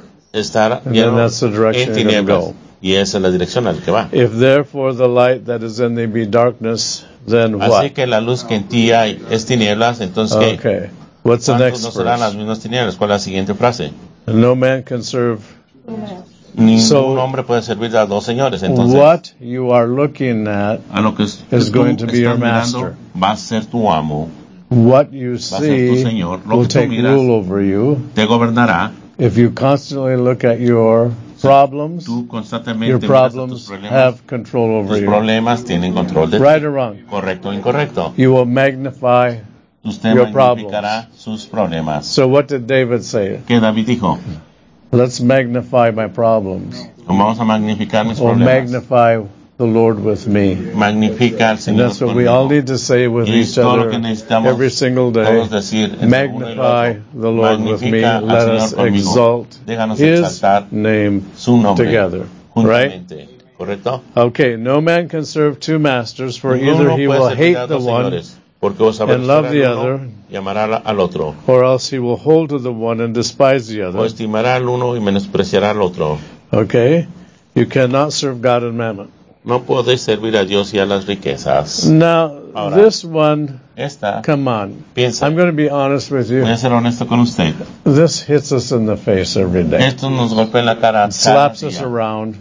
estará
And
lleno
then that's the direction
en
you're going to
tinieblas.
go.
Y esa es la dirección a la que va.
If therefore the light that is in thee be darkness, then
Así
what?
que la luz que en ti hay es tinieblas, entonces ¿qué?
Okay. What's the
¿Cuántos
next
no serán las
verse?
mismas tinieblas? ¿Cuál es la siguiente frase?
No man can serve.
Ningún
So,
hombre puede servir a dos señores. Entonces,
What you are looking at,
a lo que
is
tú
going to be your
estás mirando,
master.
va a ser tu amo,
what you
va a ser tu
see,
Señor. Lo
will
que tú
take
miras
rule over you.
te gobernará.
If you constantly look at your problems,
Tú constantemente
your
miras a tus
problems
problemas.
have control over
Tus
you.
problemas tienen control de
Right
ti.
or wrong?
Correcto o incorrecto.
You will magnify.
Usted
Your
magnificará sus problemas.
So what did David say?
¿Qué David dijo?
Let's magnify my problems.
Vamos a magnificar mis
Or
problemas.
magnify the Lord with me.
Magnifica al
And
Señor
that's what we
conmigo.
all need to say with
Y es
each
todo lo
other
que necesitamos
every single day.
todos decir entre uno y el
Magnify
otro.
the Lord with me.
Magnifica al
Let
Señor
us
conmigo.
exalt
Déjanos
His
exaltar
name
su nombre
together. Right?
juntamente. ¿Correcto?
Okay, no man can serve two masters, for
Ninguno
either he
puede
will
servir a
hate the
dos
one,
señores, porque os
and love
aborrecerá
the
al uno
other,
y amará al otro,
or else he will hold to the one and despise the
o
other.
estimará al uno y menospreciará al otro.
Okay? You cannot serve God and mammon.
No podéis servir a Dios y a las riquezas.
Now,
Ahora.
this one,
Esta,
come on.
piensa,
I'm going to be honest with you.
voy a ser honesto con usted.
This hits us in the face every day.
Esto nos golpea en la cara cada
Slaps us
día.
around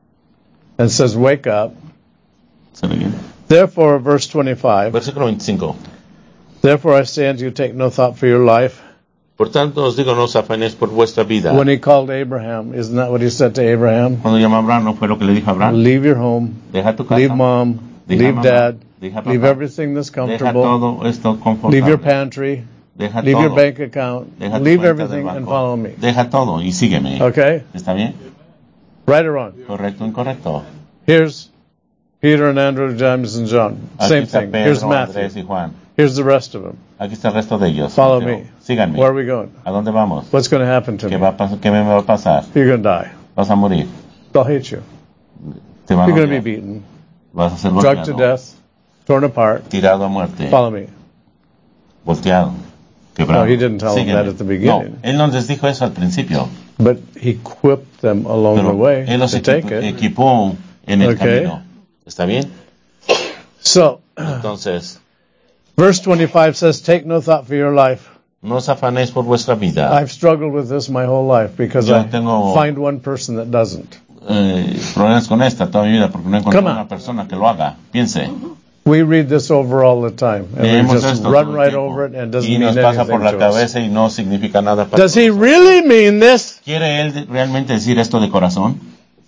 and says, wake up.
¿Se ve bien?
Therefore, verse 25,
Versículo 25.
therefore I say unto you, take no thought for your life.
Por tanto os digo, no os afanéis por vuestra vida.
When he called Abraham, isn't that what he said to Abraham?
Cuando llamó a Abraham, ¿no fue lo que le dijo a Abraham?
Leave your home,
Deja tu casa,
leave mom,
deja
leave
mamá,
dad,
deja papá,
leave everything that's
deja
comfortable,
todo esto confortable,
leave your pantry,
deja
leave
todo,
your bank account,
deja tu
leave
cuenta del
everything and
banco,
follow me.
deja todo y sígueme.
Okay?
¿Está bien?
Right or wrong?
¿Correcto o incorrecto?
Here's Peter and Andrew, James and John.
Aquí
Same
está
thing. Here's
Pedro, Andrés
Matthew.
y Juan.
Here's the rest of them.
Aquí está el resto de ellos.
Follow
Mateo.
me.
Síganme.
Where are we going?
¿A dónde vamos?
What's going to happen to
¿Qué
me?
qué me va a pasar?
You're going to die.
Vas a morir.
They'll hate you.
Te van a
You're going to be
odiar.
beaten,
Vas a ser
drugged to
golpeado,
death, torn apart.
tirado a muerte,
Follow me.
volteado. quebrado.
No, he didn't tell them
Sígueme.
that at the beginning.
No, él no les dijo eso al principio.
But he equipped them along
Pero
the way
él los
to take it.
equipó en el
Okay.
camino. ¿Está bien?
So,
Entonces,
verse 25 says, take no thought for your life.
no os afanéis por vuestra vida.
I've struggled with this my whole life because
Yo
I
tengo-
find one person that doesn't.
Problemas con esta toda mi vida porque no encontré
Come on.
una persona que lo haga. Piense.
We read this over all the time, and we
Leemos
just
esto
run
todo el
right
tiempo.
over it, and it doesn't
Y
mean
nos pasa por
anything
la
to us.
cabeza y no significa nada para
Does he
nosotros.
really mean this?
¿Quiere él realmente decir esto de corazón?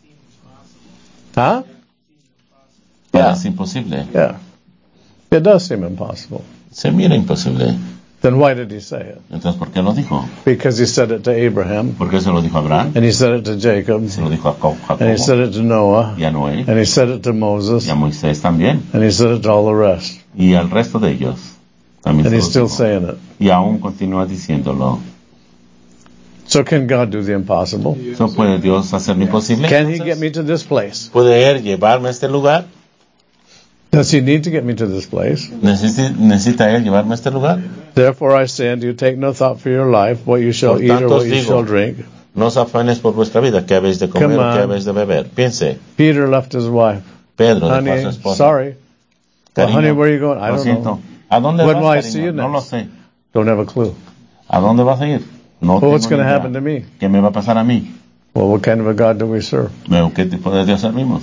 Huh?
Pero es imposible.
Yeah. It does seem impossible.
Se mira imposible.
Then why did he say it?
Entonces, ¿por qué lo dijo?
Because he said it to Abraham,
¿Por qué se lo dijo a Abraham?
and he said it to Jacob,
Se lo dijo a Jacobo,
and he said it to Noah,
y a Noé,
and he said it to Moses,
y a Moisés también,
and he said it to all the rest.
y al resto de ellos. También
And
se
he's
lo
still
dijo.
saying it.
Y aún continúa diciéndolo.
So can God do the impossible?
¿So puede Dios hacer lo imposible?
Can he
Entonces,
get me to this place?
¿puede él llevarme a este lugar?
Does he need to get me to this place?
¿Necesita él llevarme a este lugar?
Therefore I say unto you, take no thought for your life, what you shall
Por
eat or
tanto
what
os
you
digo,
shall drink.
No os afanéis por vuestra vida, qué habéis de comer
Come
o qué
on.
habéis de beber. Piense,
Peter left his wife.
Pedro dejó a
Honey,
su esposa.
sorry. Well,
Cariño,
honey, where are you going? I
lo
don't
siento.
know.
¿A dónde
When will I
vas,
see you
cariño? No lo
next?
sé.
Don't have a clue.
¿A dónde vas a ir? No
Well, what's
tengo
going to
ni idea.
happen to me?
¿Qué me va a pasar a mí?
Well, what kind of a God do we serve?
Veo qué tipo de Dios servimos.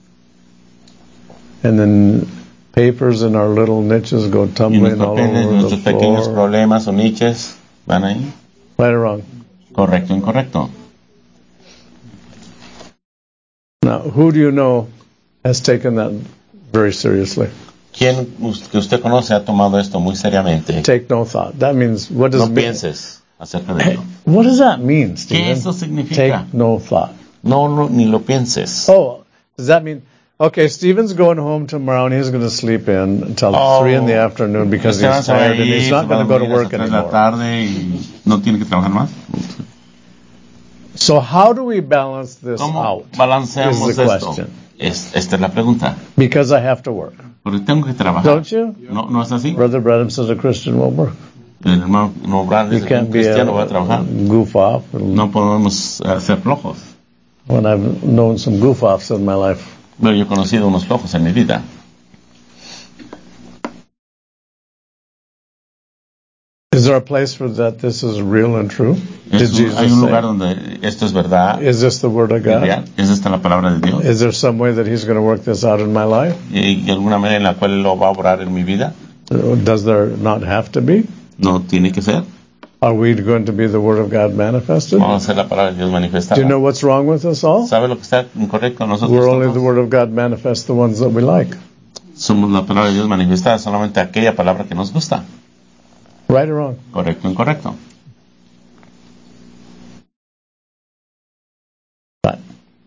And then papers in our little niches go
Y
tumbling
nuestros
all
papeles,
over the
nuestros pequeños
floor.
problemas o niches van ahí.
Right or wrong?
Correcto, incorrecto.
Now, who do you know has taken that very seriously?
¿Quién que usted conoce ha tomado esto muy seriamente?
Take no thought. That means, what does
No
it mean?
pienses acerca de ello.
What does that mean,
¿Qué
Stephen?
eso significa?
Take no thought.
No, ni lo pienses.
Oh, does that mean, okay, Stephen's going home tomorrow and he's going to sleep in until
Oh,
3 in the afternoon because
Usted
he's
va a
tired and he's
ir,
not
va a
going to go to
dormir
work
hasta 3 de la
anymore.
tarde y no tiene que trabajar más.
So how do we balance this
¿Cómo
out?
balanceamos
is the
esto?
question.
Esta es la pregunta.
Because I have to work.
Porque tengo que trabajar.
Don't you?
¿No es así?
Brother Branham says a Christian won't work.
El hermano Brand
You
dice que un
can't be a
cristiano va a trabajar.
goof off.
No podemos ser flojos.
When I've known some goof offs in my life.
Pero yo he conocido unos flojos en mi vida.
Is there a place for that this is real and true? Did Jesus
Hay un lugar
say?
donde esto es verdad.
Is this the word of
Es real.
God?
¿Es esta la palabra de Dios?
Is there some way that he's going to work this out in my life?
¿Y alguna manera en la cual Él lo va a obrar en mi vida?
Does there not have to be?
No tiene que ser.
Are we going to be the word of God manifested?
Vamos a hacer la palabra de Dios manifestada.
Do you know what's wrong with us all?
¿Sabe lo que está incorrecto en nosotros?
We're only the
todos?
word of God manifest the ones that we like.
Somos la palabra de Dios manifestada, solamente aquella palabra que nos gusta.
Right or wrong?
Correcto, incorrecto.
But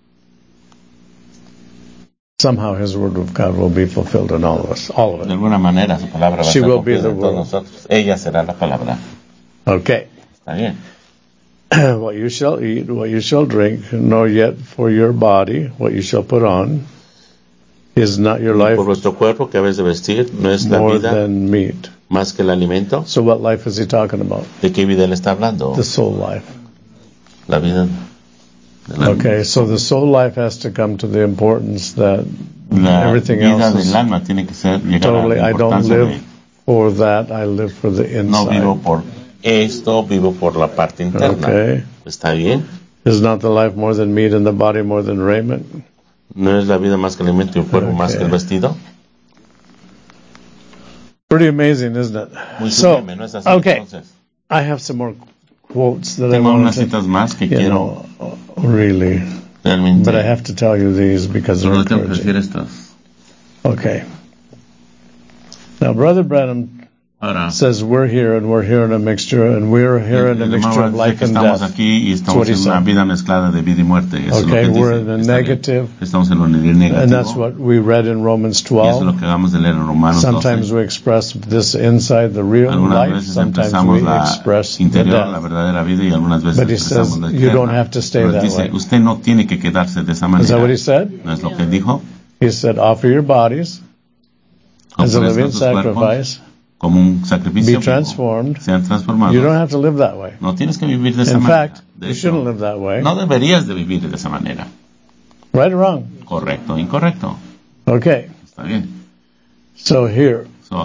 somehow his word of God will be fulfilled in all of us. All of
De
it.
alguna manera su palabra va a
She
ser
will be
cumplida
the
en todos
word.
nosotros. Ella será la palabra.
Okay.
Está bien.
What you shall eat, what you shall drink, nor yet for your body, what you shall put on, is not your life
Por vuestro cuerpo que habéis de vestir, no es la
more
vida
than meat.
más que el alimento.
So what life is he talking about?
¿De qué vida él está hablando?
The soul life.
La vida de la,
Okay, so the soul life has to come to the importance that
la
everything
vida
else is
del alma tiene que ser llegar
totally,
a la
I don't
importancia
live for that, I live for the
de no vivo
inside.
por esto, vivo por la parte interna.
Okay.
¿Está bien?
Is not the life more than meat and the body more than raiment?
¿No es la vida más que el alimento y el cuerpo más que el vestido?
Pretty amazing, isn't it?
Muy
So,
sublime, ¿no es así?
okay,
Entonces,
I have some more quotes that I
tengo
want
unas
to,
citas más que
you
quiero
know, really,
realmente.
but I have to tell you these because they're
Solo tengo que decir
encouraging.
estas.
Okay. Now, Brother Branham
Ahora,
says we're here and we're here in a mixture and we're here in a
el
mixture of
hermano dice
life
que
and
estamos
death.
aquí y
That's what
estamos
he
en una
said.
vida mezclada de vida y muerte. Eso es lo que
Okay,
él
we're
dice.
in the
Está bien.
negative,
Estamos en lo negativo.
and that's what we read in Romans
Y eso es lo
12.
que acabamos de leer en Romanos
Sometimes
12.
we express this inside the real
Algunas
life,
veces
sometimes
empezamos
we
la
express the
interior, la
death.
verdadera vida, y algunas veces
But he says
empezamos la
you don't
externa.
have to stay
Pero
that
dice,
way.
usted no tiene que quedarse de esa
Is
manera.
that what he said?
¿No es lo que él dijo?
He said, offer your bodies as a
Ofrezcan
living
sus cuerpos
sacrifice,
como un sacrificio
be
vivo,
transformed.
sean transformados.
You don't have to live that way.
No tienes que vivir de esa
In
manera.
fact,
De
you
hecho,
shouldn't live that way.
no deberías de vivir de esa manera.
Right or wrong?
Correcto o incorrecto.
Okay.
Está bien.
So here,
So,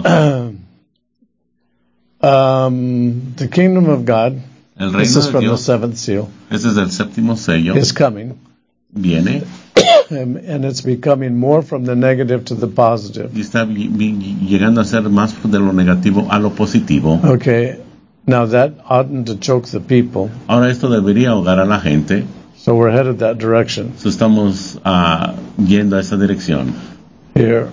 the kingdom of God,
el
this
reino
is
de
from the
Dios,
seventh seal,
ese es el séptimo sello,
is coming.
viene
And it's becoming more from the negative to the positive.
y está llegando a ser más de lo negativo a lo positivo.
Okay. Now that oughtn't to choke the people.
Ahora esto debería ahogar a la gente.
So we're headed that direction.
So estamos yendo a esa dirección.
Here.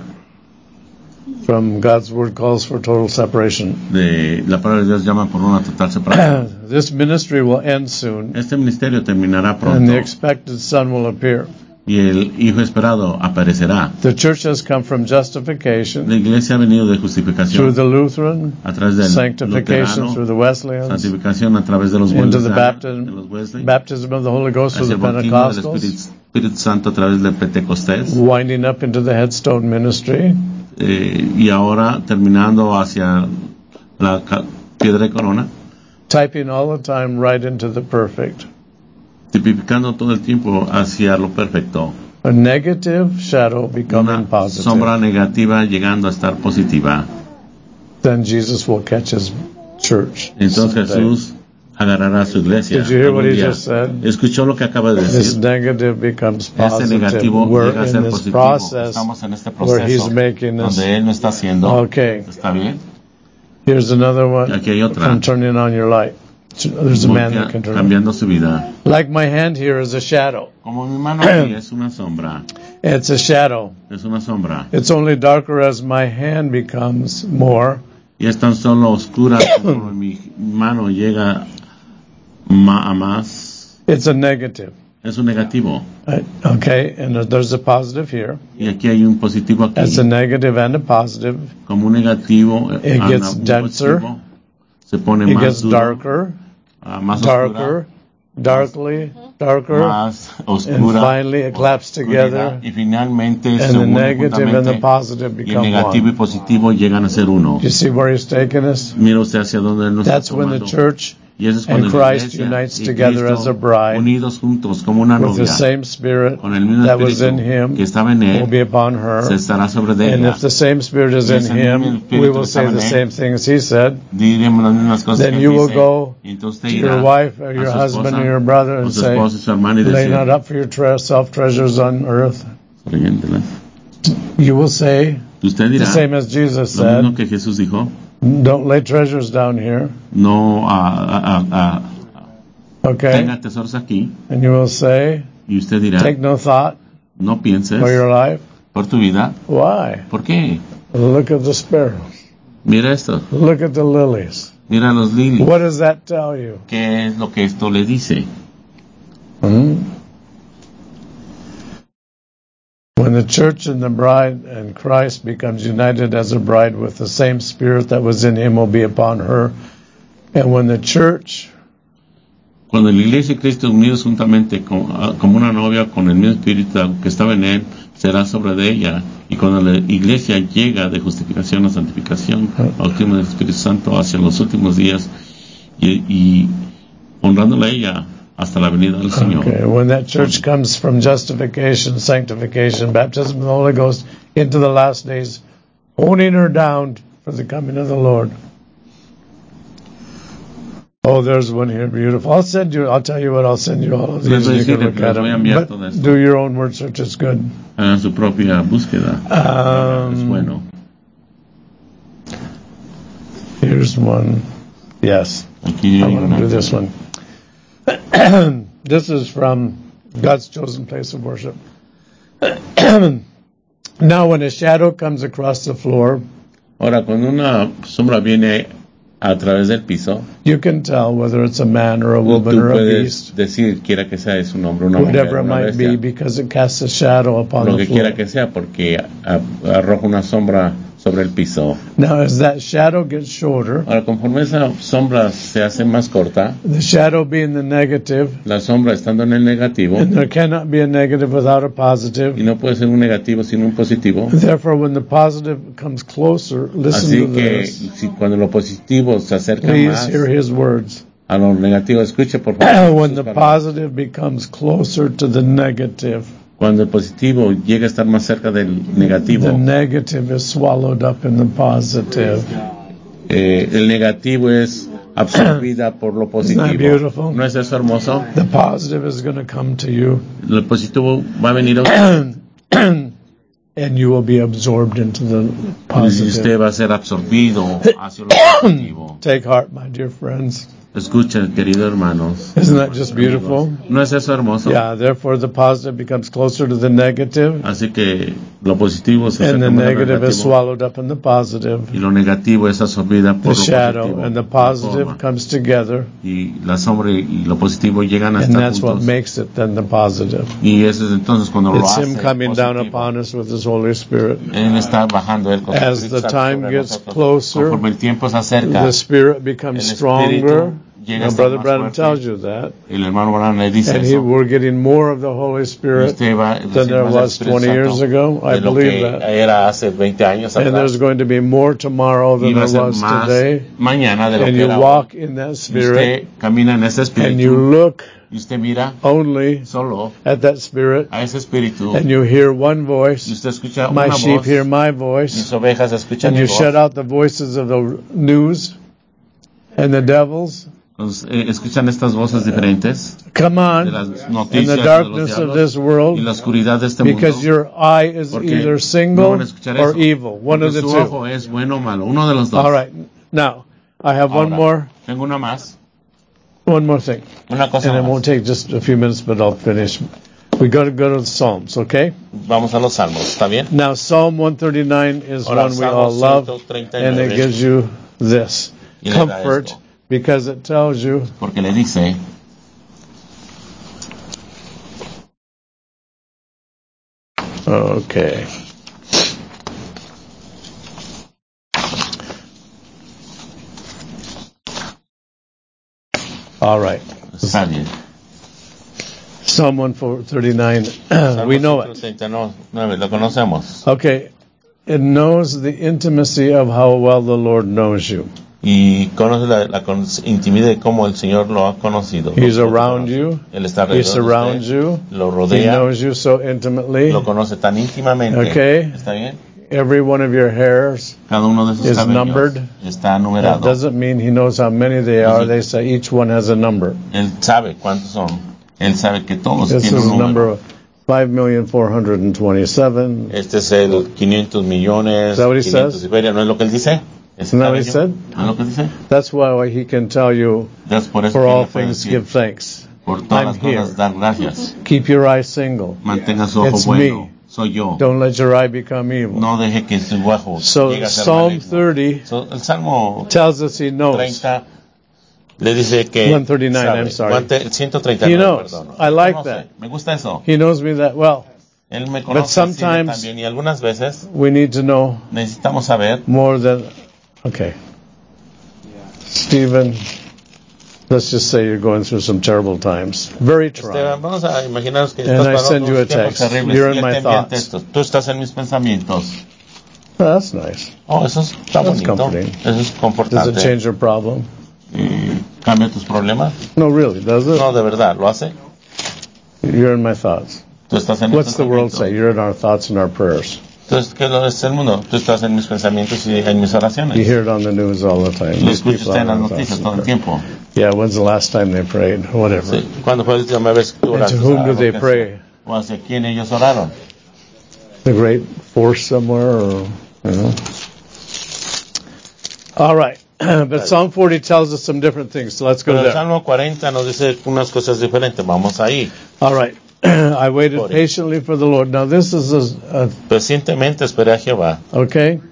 From God's word calls for total separation.
La palabra de Dios llama por una total separación.
This ministry will end soon.
Este ministerio terminará
And
pronto
the expected son will appear.
y el Hijo esperado aparecerá.
The church has come from
La
justification
iglesia ha venido de
through
justificación
the Lutheran,
a través del
sanctification
luterano,
through the Wesleyans,
santificación a través de los
into the
Wesley,
baptism of the Holy Ghost through
hacia
the
el bautismo del
Pentecostals,
Espíritu Santo a través del Pentecostés,
winding up into the headstone ministry,
y ahora terminando hacia la piedra de corona,
typing all the time right into the perfect.
tipificando todo el tiempo hacia lo perfecto.
A negative shadow becoming
Una
positive.
sombra negativa llegando a estar positiva.
Then Jesus will catch his church.
Entonces
someday.
Jesús agarrará a su iglesia.
Did you hear what he
algún día.
just said?
¿Escuchó lo que acaba de
This
decir?
negative becomes
Este
positive.
negativo
We're
llega a
in
ser
this
positivo.
process
Estamos en este
where he's
proceso
making us.
donde Él no está haciendo.
Okay.
¿Está bien?
Here's another one
Aquí hay otra.
from turning on your light. There's a man that can turn on.
Cambiando su vida.
Like my hand here is a shadow.
Como mi mano aquí es una sombra.
It's a shadow.
Es una sombra.
It's only darker as my hand becomes more.
Y es tan solo oscura como mi mano llega a más.
It's a negative.
Es un negativo.
Okay, and there's a positive here.
Y aquí hay un positivo aquí.
It's a negative and a positive.
Como un negativo.
It gets denser.
Positivo, se pone
It
más
gets
duro,
darker,
más
darker, darker,
más
and
oscura,
finally it claps together,
y finalmente
and
se
the
unen
negative and the
juntamente,
positive
y el
become
negativo y
one.
positivo llegan a ser uno.
You see where he's taking us?
Mira usted hacia dónde él nos está
That's when the
tomando.
church
Y eso es
and
cuando la
Christ
iglesia
unites
y
together
Cristo,
as a bride
unidos juntos como una
with the
novia,
same spirit
con el mismo
that was in
espíritu
him
que estaba en
will be
él,
upon her.
se estará sobre de
And
ella.
if the same spirit is
Y
in
ese mismo
him,
espíritu
we will
que
say
estaba
the
en
same
él,
things he said.
Diremos las mismas cosas
Then
que
you
él
will
dice,
go
y entonces
to
usted
your
irá
wife or
a
your
su
husband
esposa,
or your brother
o
and
su
say,
esposo y su hermano y
lay
decir,
not up for your self treasures on earth. You will say
usted
the
dirá
same as Jesus
lo mismo
said,
que Jesús dijo,
don't lay treasures down here.
no
Okay?
tenga tesoros aquí,
And you will say,
y usted dirá,
take no thought
no pienses
for your life.
por tu vida.
Why?
¿Por qué?
Look at the sparrows.
Mira esto,
Look at the lilies.
mira los lilies.
What does that tell you?
¿Qué es lo que esto le dice?
When the church and the bride and Christ becomes united as a bride with the same spirit that was in him will be upon her. And when the church
Cuando la iglesia y Cristo unidos juntamente como una novia con el mismo espíritu que estaba en él, será sobre de ella. Y cuando la iglesia llega de justificación a santificación, bautismo del Espíritu Santo hacia los últimos días, y honrándola a ella hasta la venida del Señor.
Okay, when that church comes from justification, sanctification, baptism of the Holy Ghost into the last days, honing her down for the coming of the Lord. Oh, there's one here, beautiful. I'll tell you what, I'll send you all of these and you can look at them. But do your own word search, it's good.
Hagan su propia búsqueda. Es bueno.
Here's one. Yes.
Aquí
I
hay
want
una.
to do this one. This is from God's chosen place of worship. Now, when a shadow comes across the floor,
Ahora, cuando una sombra viene a través del piso,
you can tell whether it's a man or a
tú
woman or a
puedes
beast,
decir, quiera que sea es un hombre, una mujer,
whatever it
una
might be,
bestia,
because it casts a shadow upon
lo
the
que quiera
floor.
que sea, porque arroja una sombra sobre el piso.
Now, as that shadow gets shorter,
Ahora, conforme esa sombra se hace más corta,
the shadow being the negative,
la sombra estando en el negativo,
and there cannot be a negative without a positive.
y no puede ser un negativo sin un positivo.
Therefore, when the positive comes closer, listen
Así
to
que
this.
si cuando lo positivo se acerca
Please
más
hear his words.
a lo negativo, escuche por favor.
When
sus
the
palabras.
positive becomes closer to the negative,
Cuando el positivo llega a estar más cerca del negativo,
the negative is swallowed up in the positive.
el negativo es absorbida por lo
Isn't that
positivo.
beautiful?
¿No es eso hermoso?
The positive is going to come to you,
El positivo va a venir a usted
and you will be absorbed into the
y
positive.
usted va a ser absorbido hacia lo positivo.
Take heart, my dear friends.
Escuchen, queridos hermanos.
Isn't that just beautiful?
¿No es eso hermoso?
Yeah, therefore the positive becomes closer to the negative,
Así que lo positivo se
and
acerca
the
más al
negative is
negativo
swallowed up in the positive.
y lo negativo es absorbida
The
por lo
shadow
positivo.
and the
La
positive
forma.
comes together,
Y la sombra y lo positivo llegan a
and
estar
that's what
juntos.
makes it then the positive.
Y eso es entonces cuando lo
It's
hace
Him coming down
positivo.
upon us with His Holy Spirit.
Él está bajando él con su
As
Espíritu
the
Santo
time
sobre
gets
nosotros.
closer,
Conforme el tiempo se acerca,
The Spirit becomes
el
stronger.
llega a
Now,
estar
Brother
más
Branham
fuerte.
tells you that.
el hermano Branham le dice
And
eso.
we're getting more of the Holy
Y
Spirit
usted va a
than
recibir
there
más del
was
Espíritu
20 years
Santo
ago. I
de lo
believe
que
that.
era hace 20 años
And there's
atrás.
going to be more tomorrow
Y
than
va a
there
ser
was
más
today.
mañana de lo
And
que
you
era
walk
hoy.
in that
Y
Spirit,
usted camina en ese
and
espíritu
you look
y usted mira
only
solo
at that Spirit,
a ese espíritu
and you hear one
y
voice.
usted escucha
My
una
sheep
voz,
hear my
mis
voice.
ovejas escuchan
And
mi
you
voz.
shut out the voices of the news and the devils.
Entonces, escuchan estas voces diferentes
Come
de
on.
las
In
noticias
the
de los
darkness of
diablos
this
y
world,
la oscuridad de este
because
mundo.
your eye is
Porque
either
no
single
van a escuchar
or
eso,
evil, one of
porque
the
su
two.
ojo es bueno o malo, uno de los dos.
All right. Now, I have one
Ahora, tengo una
more thing,
una cosa
and it
más.
won't take just a few minutes, but I'll finish. We got to go to the Psalms, okay?
Vamos a los salmos, ¿está bien?
Now, Psalm 139 is
Ahora,
one we
Salmo
all love,
139.
and it gives you this
Y le da
comfort
esto.
because it tells you
Porque le dice,
okay. All right.
está bien.
Psalm 139,
Salmo
we know it.
139, lo conocemos.
Okay. It knows the intimacy of how well the Lord knows you.
Y conoce la intimidad de cómo el Señor lo ha conocido.
He's
Lo
around
conoce.
you.
Él está
He
alrededor de
surrounds
usted,
you.
lo
He
rodea,
knows you so intimately.
lo conoce tan íntimamente.
Okay.
¿Está bien?
Every one of your hairs
Cada uno de esos
is
cabellos
numbered.
está
That
numerado.
doesn't mean he knows how many they are. They say each one has a number.
Él sabe cuántos son. Él sabe que todos
This
tienen
is
un
number
número.
5,427.
Este es el 500 millones,
Is that what he
500
says?
y feria. ¿No es lo que él dice?
Isn't that what he said?
¿No es lo que dice?
That's why he can tell you,
Entonces, por eso
for
que
all
le puede
things
decir,
give thanks.
por todas
I'm
las cosas
here.
dar gracias.
Keep your eye single.
Mantenga su ojo
It's
bueno.
me.
Soy yo.
Don't let your eye become evil.
No deje que su ojo
So
llegue a ser
Psalm
maligno.
30
El Salmo
tells us he knows.
30 le dice que
139,
sabe.
I'm sorry.
El 139,
He knows.
perdón.
I like
Conoce.
that.
Me gusta eso.
He knows me that well.
Él me
But
conoce así
sometimes
también y algunas veces
we need to know
necesitamos saber.
more than... Okay. Stephen, let's just say you're going through some terrible times. Very trying.
Esteban, vamos a imaginarnos que
And
estás
I
pasando
send you
unos
a
tiempos
text.
terribles
You're
y
in
él
my
te envía
thoughts.
textos. Tú estás en mis pensamientos.
Oh, that's nice.
Oh, eso está
That's
bonito.
comforting.
Eso es
Does it
confortante.
change your problem?
¿Cambia tus problemas?
No, really, does it?
No, de verdad, ¿lo hace?
You're in my thoughts.
Tú estás en mis
What's the world
pensamientos.
say? You're in our thoughts and our prayers.
Entonces, ¿qué es el mundo? Tú estás en mis pensamientos y en mis oraciones.
You hear it on the news all the time.
Lo
These
escucha
people
usted en
are
las
in our
noticias
thoughts
todo el
and prayers.
tiempo.
Yeah, when's the last time they prayed? Whatever.
Sí. ¿Cuándo fue la última vez que tú
And
oraste?
to whom do
¿Sabes
they
lo que
pray?
es? ¿O hacia quién ellos oraron?
The great force somewhere, or you know. All right, but Psalm 40 tells us some different things. So let's go
Pero el
there.
Salmo 40 nos dice unas cosas diferentes. Vamos ahí.
All right, I waited
40.
patiently for the Lord. Now this is
Pacientemente esperé a Jehová.
okay.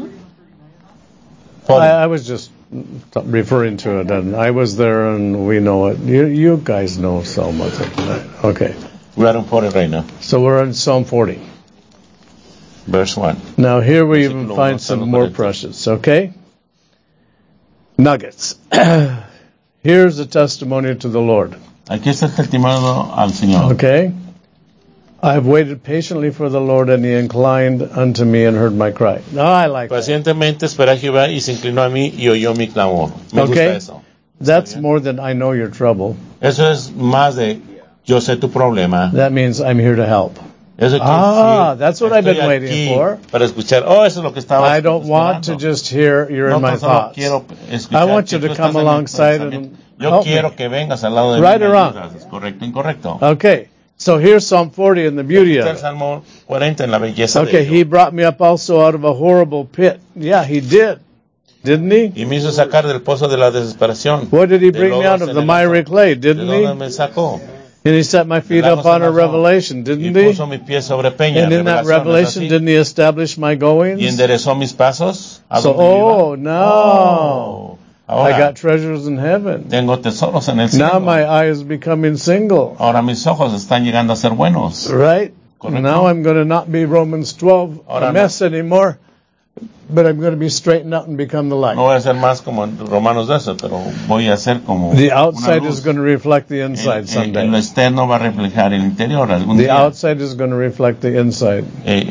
40.
I was just referring to it, and I was there, and we know it. You guys know Psalm of it. Okay,
We are in 40 right now.
so we're in Psalm 40.
verse 1.
Now here we even
Versículo
find
1 hasta
some
los
more
40.
precious, okay? Nuggets. Here's a testimony to the Lord,
Aquí está el testimonio al Señor.
okay? I have waited patiently for the Lord, and he inclined unto me and heard my cry. No, I like that.
Pacientemente esperé a Jehová y se inclinó a mí y oyó mi clamor. Me gusta
Okay.
eso.
That's
bien.
more than I know your trouble.
Eso es más de yo sé tu problema.
That means I'm here to help.
Eso quiere
Ah,
decir,
that's what I've been
estoy
waiting
aquí
for.
para escuchar. Oh, eso es lo que estaba
I don't want to
esperando.
just hear you're
No
in my
tan solo
thoughts.
quiero escuchar
I want
que
you to
tú
come
estás en mi
alongside
pensamiento.
and
Yo
help
quiero
me.
que vengas al lado de
Right
mí y
or
me
wrong?
ayudas. ¿Correcto, incorrecto?
Okay, so here's Psalm 40 and the beauty
Está
of
el
it.
Salmo 40 en la belleza
Okay,
de
he
ello.
brought me up also out of a horrible pit. Yeah, he did. Didn't he?
Y me hizo sacar del pozo de la desesperación.
What did he
Del
bring me
lodo
out of? The
cenagoso.
miry clay,
¿De
didn't
dónde
he?
me sacó?
And he set my feet
Del lago
up on a
cenagoso.
revelation,
Y
didn't he?
puso mis pies sobre peña.
And in that
Revelaciones
revelation,
así.
didn't he establish my
Y
goings?
enderezó mis pasos. ¿A
So,
dónde iba?
oh, no. I
Ahora
got treasures in heaven.
tengo tesoros en el
Now
cielo.
my eye is becoming single.
Ahora mis ojos están llegando a ser buenos.
Right?
Correcto.
Now I'm going to not be Romans 12
Ahora
a mess anymore, but I'm going to be straightened out and become the light.
No voy a ser más como en Romanos de eso, pero voy a ser como
The
una
outside
luz.
is going to reflect the inside
Lo
someday.
externo va a reflejar el interior algún
The
día.
outside is going to reflect the inside.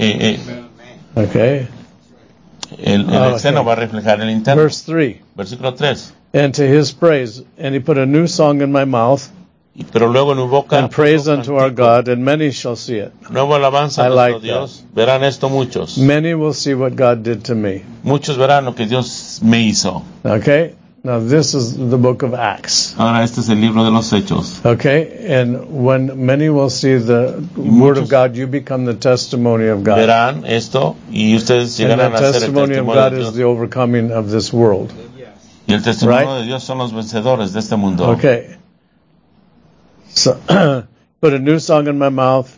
Okay?
El externo va a reflejar el interno.
Verse 3.
Versículo 3.
And to his praise, and he put a new song in my mouth,
Pero luego en mi boca
and praise
puso
unto our
cántico.
God, and many shall see it.
Nuevo alabanza
I
a nuestro
like
Dios. Verán esto muchos.
Many will see what God did to me.
Muchos verán lo que Dios me hizo.
Okay? Now this is the book of Acts.
Ahora este es el libro de los Hechos.
Okay? And when many will see the word of God, you become the testimony of God.
Verán esto y ustedes
And
llegarán
that
a ser el
testimony of
testimonio
God
de
is
Dios.
the overcoming of this world.
Y el testimonio
Right?
de Dios son los vencedores de este mundo.
Okay. So, put a new song in my mouth,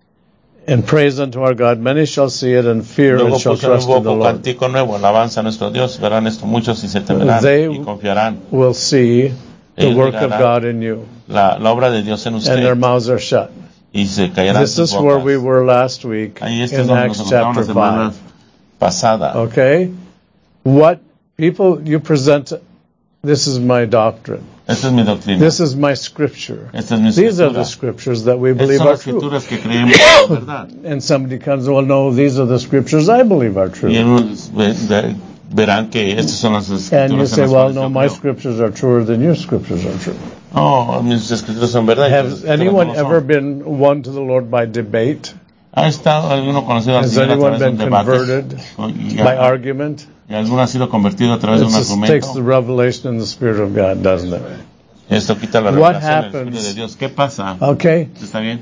and praise unto our God. Many shall see it and fear
Luego
and shall
puso en mi
trust in the
boca
Lord.
cántico nuevo, alabanza a nuestro Dios. Verán esto muchos y se temerán
They
y confiarán.
will see the
Ellos
work of
mirarán
God in you,
la obra de Dios en
and their
usted
mouths are shut.
y se callarán
This
sus
is where
bocas.
we were last week
Ahí esto es
in
donde nos
Acts
encontramos la
chapter
semana
5.
pasada.
Okay? What people you present, this is my doctrine.
Esta es mi doctrina.
This is my scripture.
Esta es mi
These are
escritura.
the scriptures that we
Estas
believe
son
are
las
true.
escrituras que creemos que es verdad.
And somebody comes, well, no, these are the scriptures I believe are
Y
true.
ellos verán que estas son las
And
escrituras
you
en
say,
las
well,
cuales
no,
yo
my
creo.
scriptures are truer than your scriptures are true.
Oh, mis escrituras son verdad. y tus
Has
escrituras
anyone
no lo son.
ever been won to the Lord by debate,
¿Ha estado alguno conocido al
Has
Señor a
anyone
través de un
been
debate?
converted
¿Y
by argument?
alguno ha sido convertido a través
It
de un
just takes the
argumento?
revelation and the Spirit of God, doesn't it?
Esto quita la
What
revelación del
happens?
Espíritu de Dios. ¿Qué pasa?
Okay?
¿Está bien?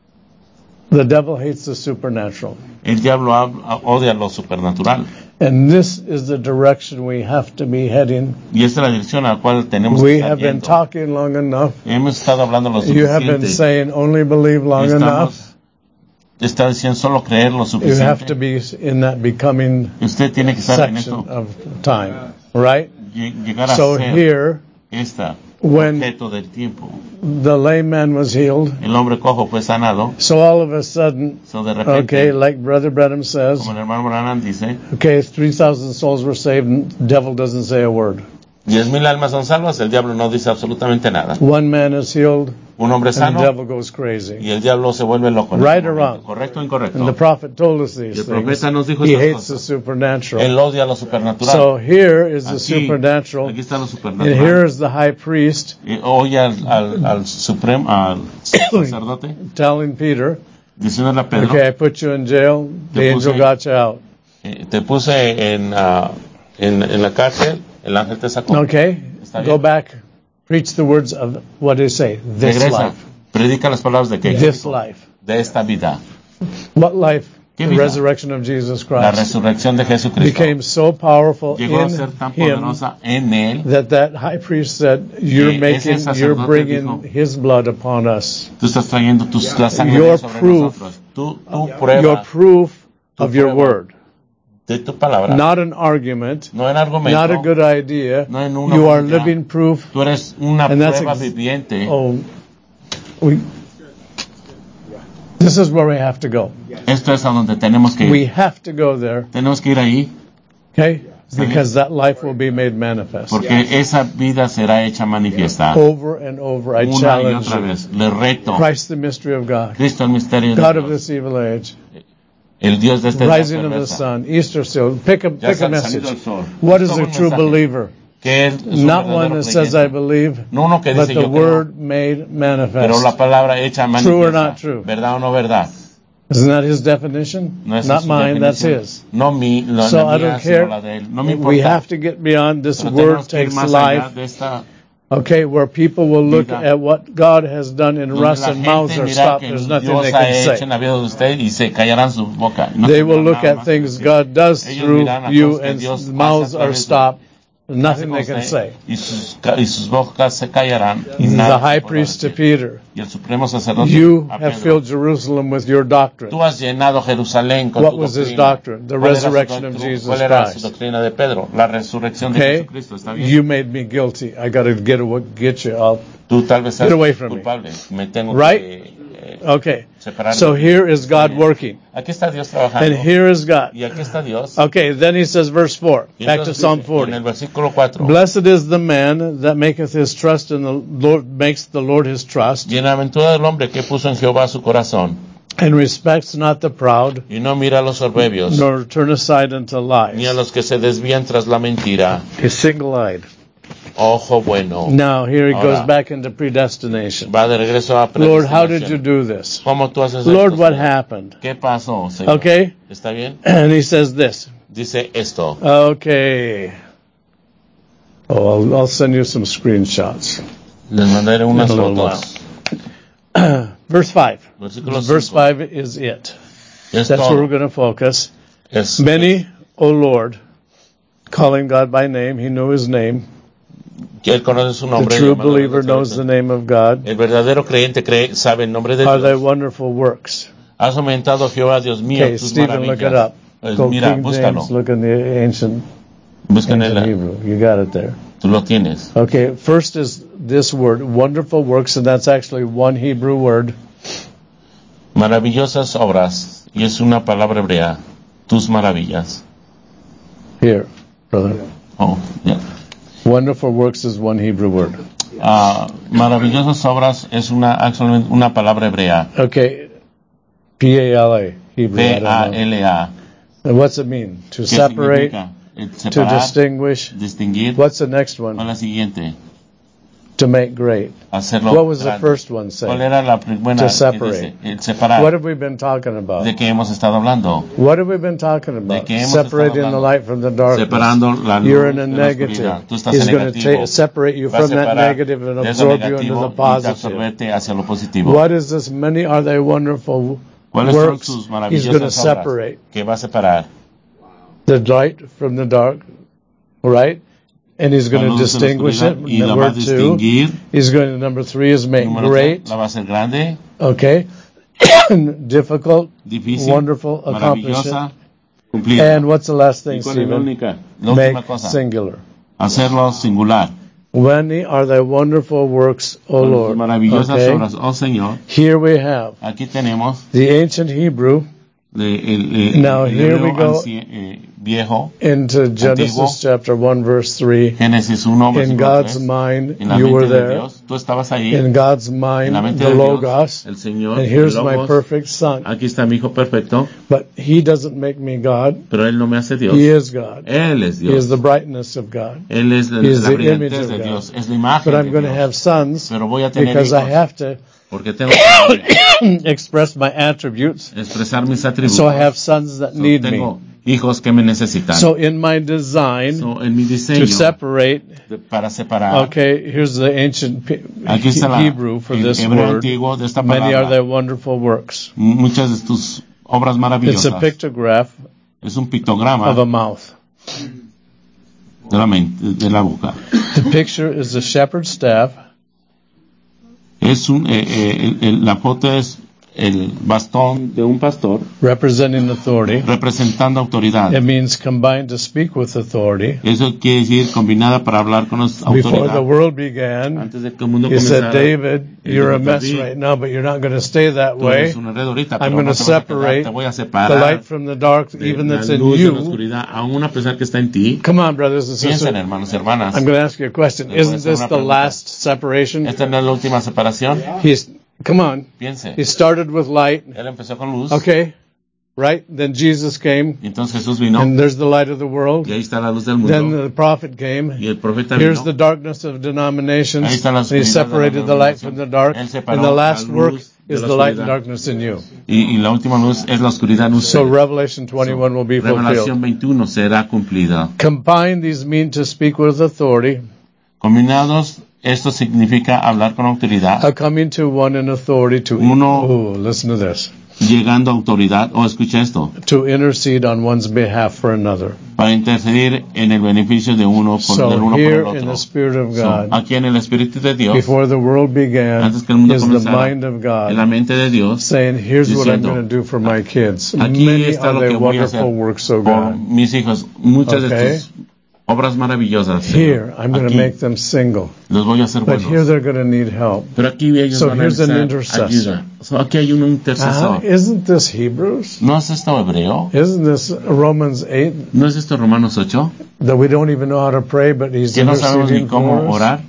The devil hates the supernatural.
El diablo odia lo supernatural.
And this is the direction we have to be heading.
Y esta es la dirección a la cual tenemos que
We
estar
have been
yendo.
talking long enough.
Hemos estado hablando lo
You have been
suficiente.
saying only believe long enough.
Está diciendo solo creer lo
You have to
suficiente.
be in that becoming
Usted tiene que estar en
section
esto.
of time, right?
Llegar a
So
ser
here,
esta
when
objeto del tiempo.
the lame man was healed,
El hombre cojo fue sanado.
so all of a sudden,
So de repente,
okay, like Brother Branham says,
como el hermano Branham dice,
okay, 3,000 souls were saved, and the devil doesn't say a word.
10,000 almas son salvas, el diablo no dice absolutamente nada.
One man is healed,
Un hombre
and the
sano
devil goes crazy.
y el diablo se vuelve loco. en
Right
ese
or
momento.
wrong?
¿Correcto o
And
incorrecto?
the prophet told us
Y
these
el
things.
profeta nos dijo
He
estas
hates the
cosas.
supernatural.
Él odia lo supernatural.
So here is the
Aquí
supernatural,
está lo
and
supernatural.
here is the high priest
Y oye al supremo, al sacerdote,
telling Peter,
diciéndole a Pedro,
okay, I put you in jail, the
Te
angel
puse-
got you out.
te puse en la cárcel, el ángel te sacó.
Okay,
Está
go
bien.
back, preach the words of, what did he say? This
Regresa,
life.
predica las palabras de que
This life.
de esta vida.
What life?
¿Qué
The
vida?
resurrection of Jesus
La
Christ
resurrección de Jesucristo
became so powerful
llegó a
in
ser tan
him
poderosa en él.
that high priest said, you're
Que ese
you're
sacerdote
bringing
dijo,
his blood upon us.
Tú estás trayendo la sangre
Your
de Dios sobre
proof-
nosotros. Tu
Your
prueba
proof
Tu
of your
prueba.
word.
de tu palabra.
Not an argument,
No en argumento.
not a good idea.
No en una
You are
buena idea.
living proof.
Tú eres una
And that's
prueba viviente.
Oh, this is where we have to go.
Esto es a donde tenemos que
We
ir.
have to go there,
Tenemos que ir ahí
okay? Because that life will be made manifest.
porque esa vida será hecha manifiesta.
Over and over, I
Una y
challenge
otra
you.
vez. Le reto.
Christ, the mystery of God.
Cristo, el misterio de
God of
Dios.
this evil age.
El Dios de este
Rising of the sun. Easter still. Pick a
Ya salido
message.
el sol.
What is
Toma
a
un
true
mensaje.
believer?
Que es un
Not
verdadero
one that says I
creyente.
believe,
No uno que
but
dice
the
yo creo,
word made
pero la
manifest.
palabra hecha
True or
manifiesta.
not true?
¿Verdad o no verdad?
Isn't that his definition?
No es
Not
su
mine, that's
definición.
his.
No mi, la
So I
mía,
don't
sino
care.
la de él. No me
We
importa.
have to get beyond this
Pero
word
tenemos que ir
takes
más allá
life.
de esta
Okay, where people will look
Vida.
at what God has done in
donde
Russ
la
and mouths
gente
are
mira
stopped.
que
There's nothing
Dios
they
ha
can
hecho
say.
en la vida de usted y se callarán su boca. No
They will
tendrán
look
nada
at
más que
things
decir.
God does
Ellos
through
miran las
you
cosas que
and
Dios hace
mouths
a
are
través de
stopped.
hace
Nothing
con
they can
usted,
say.
y sus bocas se callarán y
The
nada
high
se podrá
priest to
decir.
Peter,
Y el supremo sacerdote
you
a
have
Pedro.
filled Jerusalem with your doctrine.
Tú has llenado Jerusalén con
What
tu
was his
doctrina.
doctrine? The
¿Cuál era su
resurrection of
doctrina?
Jesus
¿Cuál era su
Christ.
doctrina de Pedro? La resurrección de
Okay?
Jesucristo. ¿Está bien?
You made me guilty. I got to get you out.
Tú tal vez
Get
seas
away from me.
culpable. Me tengo
Right?
que
Okay.
separar.
So here is God working.
Aquí está Dios trabajando.
And here is God.
Y aquí está Dios.
Okay, then he says, verse 4.
Y
Back to
entonces
Psalm
dice, en el
40.
versículo 4.
Blessed is the man that maketh his trust in the Lord, makes the Lord his trust,
Bienaventurado el hombre que puso en Jehová su corazón
and respects not the proud,
y no mira a los soberbios
nor turn aside unto
ni a
lies.
los que se desvían tras la mentira.
He's single-eyed.
Ojo bueno.
Now here he goes
Ahora.
back into predestination.
Va de regreso a
Lord, how did you
predestinación.
do this?
¿Cómo tú haces
Lord,
esto,
what
Señor?
happened?
¿Qué pasó, Señor?
Okay?
¿Está bien?
And he says this.
Dice esto.
Okay. Oh, I'll send you some screenshots.
Les mandaré unas
In a little
fotos.
Verse 5.
Versículo
Verse
5.
5 is it.
Es
That's where we're
todo.
going to focus.
Es,
Many, O Lord, calling God by name, he knew his name.
que él conoce su
The
nombre.
true
llamándole
believer
otra
knows
vez.
the name of God.
El verdadero creyente sabe el nombre de
Are they
Dios.
wonderful works?
Has aumentado, Jehová, Dios mío,
Okay,
tus
Stephen, look it
maravillas.
up.
Pues
Go
mira,
King
búscalo.
James, look in the ancient
Busca en
Hebrew. You got it there.
Tú lo tienes.
Okay, first is this word, wonderful works, and that's actually one Hebrew word.
Maravillosas obras. Y es una palabra hebrea. Tus maravillas.
Here, brother.
Oh, ya.
Wonderful works is one Hebrew word.
Maravillosas obras es actualmente una palabra hebrea.
Okay, P-A-L-A, Hebrew. I don't know.
P-A-L-A.
And what's it mean? To
¿Qué
separate,
significa? El
to
separar,
distinguish.
distinguir.
What's the next
¿Cuál es
one?
la siguiente?
To make great.
Hacerlo
What was the
grande.
first one
¿Cuál
say?
era la buena?
To separate.
El separar.
What have we been talking about?
¿De qué hemos estado hablando?
What have we been talking about?
qué hemos
Separating
estado
the
hablando?
light from the darkness.
Separando la luz
You're in a
de la
negative.
oscuridad. Tú estás
He's
en
going
negativo.
to separate you
Va a
from that
separar
negative and
de eso
absorb you into
negativo
the
y te
positive.
absorberte hacia lo positivo.
What is this? Many are they wonderful
¿Cuáles son
works?
sus
He's going to
maravillosas obras?
separate
Que va a separar
the light from the dark, right? And he's
la
going to
luz de la
distinguish it.
oscuridad y la va a
Number two,
distinguir.
he's going to, number three is make
Número
great,
3, la va a hacer grande,
okay? Difficult,
difícil,
wonderful, accomplish it.
maravillosa, cumplida.
And what's the last thing,
¿Y cuál es la
Stephen?
única? La última
Make
cosa,
singular.
hacerlo singular.
Many are thy wonderful works, O
Con tus
Lord.
maravillosas
Okay?
obras, oh Señor.
Here we have
Aquí tenemos
the ancient Hebrew Now,
el
here we
hebreo
go
viejo,
into Genesis chapter 1, verse 3.
Génesis 1,
In
versículo
God's
3.
mind,
En la
you were
mente de
there.
Dios, tú estabas ahí.
In God's
En la
mind,
mente
the
de
Logos.
Dios, el Señor,
And here's
el
my
Logos.
perfect son.
Aquí está mi hijo perfecto,
But he doesn't make me God.
pero él no me hace Dios.
He is God.
Él es
He
Dios.
is the brightness of God.
Él es la
He is the image
brillantez
of
de
God.
Dios. Es la imagen
But I'm
de
going to
Dios.
have sons
Pero voy a tener
because I
hijos,
have to
porque tengo que
express my attributes.
expresar mis atributos.
So I have sons that
So,
need me.
tengo hijos que me necesitan.
So in my design,
So, en mi diseño
to separate,
para separar,
okay, here's the ancient
aquí está
Hebrew for
el
this
hebreo
word.
antiguo de esta
Many are
palabra.
thy wonderful works.
Muchas de tus obras
It's
maravillosas.
a pictograph
Es un pictograma
of a mouth.
de la mente, de la boca.
The picture is the shepherd's staff
Es la foto es el bastón de un pastor
representing authority.
representando autoridad.
It means combined to speak with authority.
Eso quiere decir combinada para hablar con
Before the
autoridad.
world began,
Antes de que el mundo
he said,
comenzara,
David,
él
you're a
dijo,
mess
David,
right now, but you're not going to stay that
tú
way.
eres un enredo ahorita,
I'm
pero
going
no
to
te vas a quedar,
separate
te voy a
the
separar
light from the dark,
de
even
la
that's in
luz de la
you.
oscuridad, aún a pesar que está en ti.
Come on, brothers and
Piensen,
sisters.
hermanos y hermanas.
I'm going to ask you a question.
Les voy a
Isn't
hacer
this
una
the
pregunta.
last separation?
¿Esta no es la última separación?
Come on.
Piense.
He started with light.
Él empezó con luz.
Okay. Right? Then Jesus came.
Y entonces Jesús vino.
And there's the light of the world.
Y ahí está la luz del
Then
mundo.
the prophet came.
Y el profeta
Here's
vino.
the darkness of denominations.
Ahí está la
And he
oscuridad de la
separated the light from the dark.
Él separó
And the last
la
work
luz de
is
la
the light and
oscuridad.
darkness in you.
Y la última luz es la oscuridad en
So
usted.
Revelation 21 will be
Revelación
fulfilled.
21 será cumplida.
Combine these mean to speak with authority,
Combinados, esto significa hablar con autoridad,
a coming to one in authority to listen to this,
llegando a autoridad, o escucha esto,
to intercede on one's behalf for another.
para intercedir en el beneficio de uno del
So
uno por
here
el
in the
otro.
Spirit of
So,
God,
aquí en el Espíritu de Dios,
before the world began,
antes que el mundo
is the
comenzara,
mind of
en la
God
mente de Dios,
saying, here's what I'm
diciendo,
going to do for my kids.
aquí
Many
está
are
lo
the
que voy a hacer
wonderful works, O
por
God.
mis hijos, muchas
Okay.
de tus obras maravillosas.
Here, I'm going to
Aquí
make them single.
los voy a hacer
But here
buenos.
they're going to need help.
Pero aquí ellos
So
van a
here's an
necesitar
intercessor.
ayuda. So, aquí hay un intercesor.
Isn't this Hebrews?
¿No es esto hebreo?
Isn't this Romans 8?
¿No es esto Romanos 8?
That we don't even know how to pray, but he's
Que no sabemos ni
interceding
cómo
for us.
orar.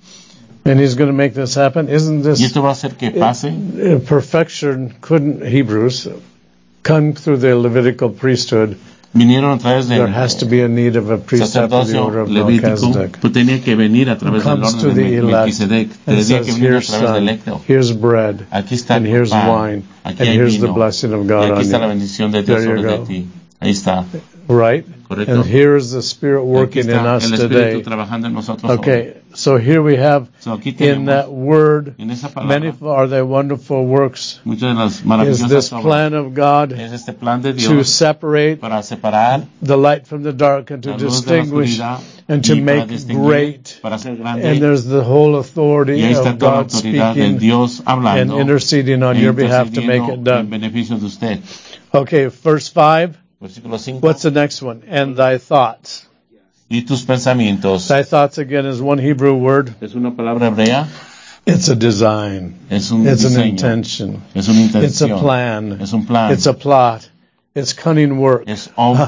And he's going to make this happen. Isn't
Y
this
esto va a hacer que pase.
perfection? Couldn't Hebrews come through the Levitical priesthood?
Vinieron a través
There
del
has to be a need of a priest after the order
sacerdocio
of
levítico.
Melchizedek.
Pues tenía que venir a través del
Comes to
orden
the
de
elect
Melquisedec.
and
Tenía que
says,
venir a
here's
través del
son,
electo.
here's bread,
Aquí está
and
el
here's
pan.
wine,
Aquí
and
hay
here's the
vino.
blessing of
Y
God
aquí
on
está la
you.
bendición de
There
Dios
you
sobre de
go.
ti. Ahí está.
Right?
Correcto.
And here is the Spirit
Aquí
working in
está
us
el Espíritu
today.
trabajando en nosotros hoy.
Okay, so here we have
So, aquí
in that
tenemos,
word,
en esa
many
palabra,
are thy wonderful works.
muchas de las
Is
maravillosas
this
obras.
plan of God
Es este plan de
to
Dios
separate
para separar
the light from the dark and to
la luz de la
distinguish
oscuridad
and to
y para
make
distinguir,
great.
para ser grande.
And there's the whole
Y
authority
ahí está
of
toda la
God
autoridad de
speaking
Dios
and
hablando
interceding on
e
your behalf to make
intercediendo
it
en
done.
beneficio de usted.
Okay, verse 5.
Versículo 5.
What's the next one? And thy thoughts.
Y tus pensamientos.
Thy thoughts again is one Hebrew word.
Es una palabra hebrea.
It's a design.
Es un
It's an
diseño.
intention.
Es una intención.
It's a plan.
Es un plan.
It's a plot. It's cunning work.
Es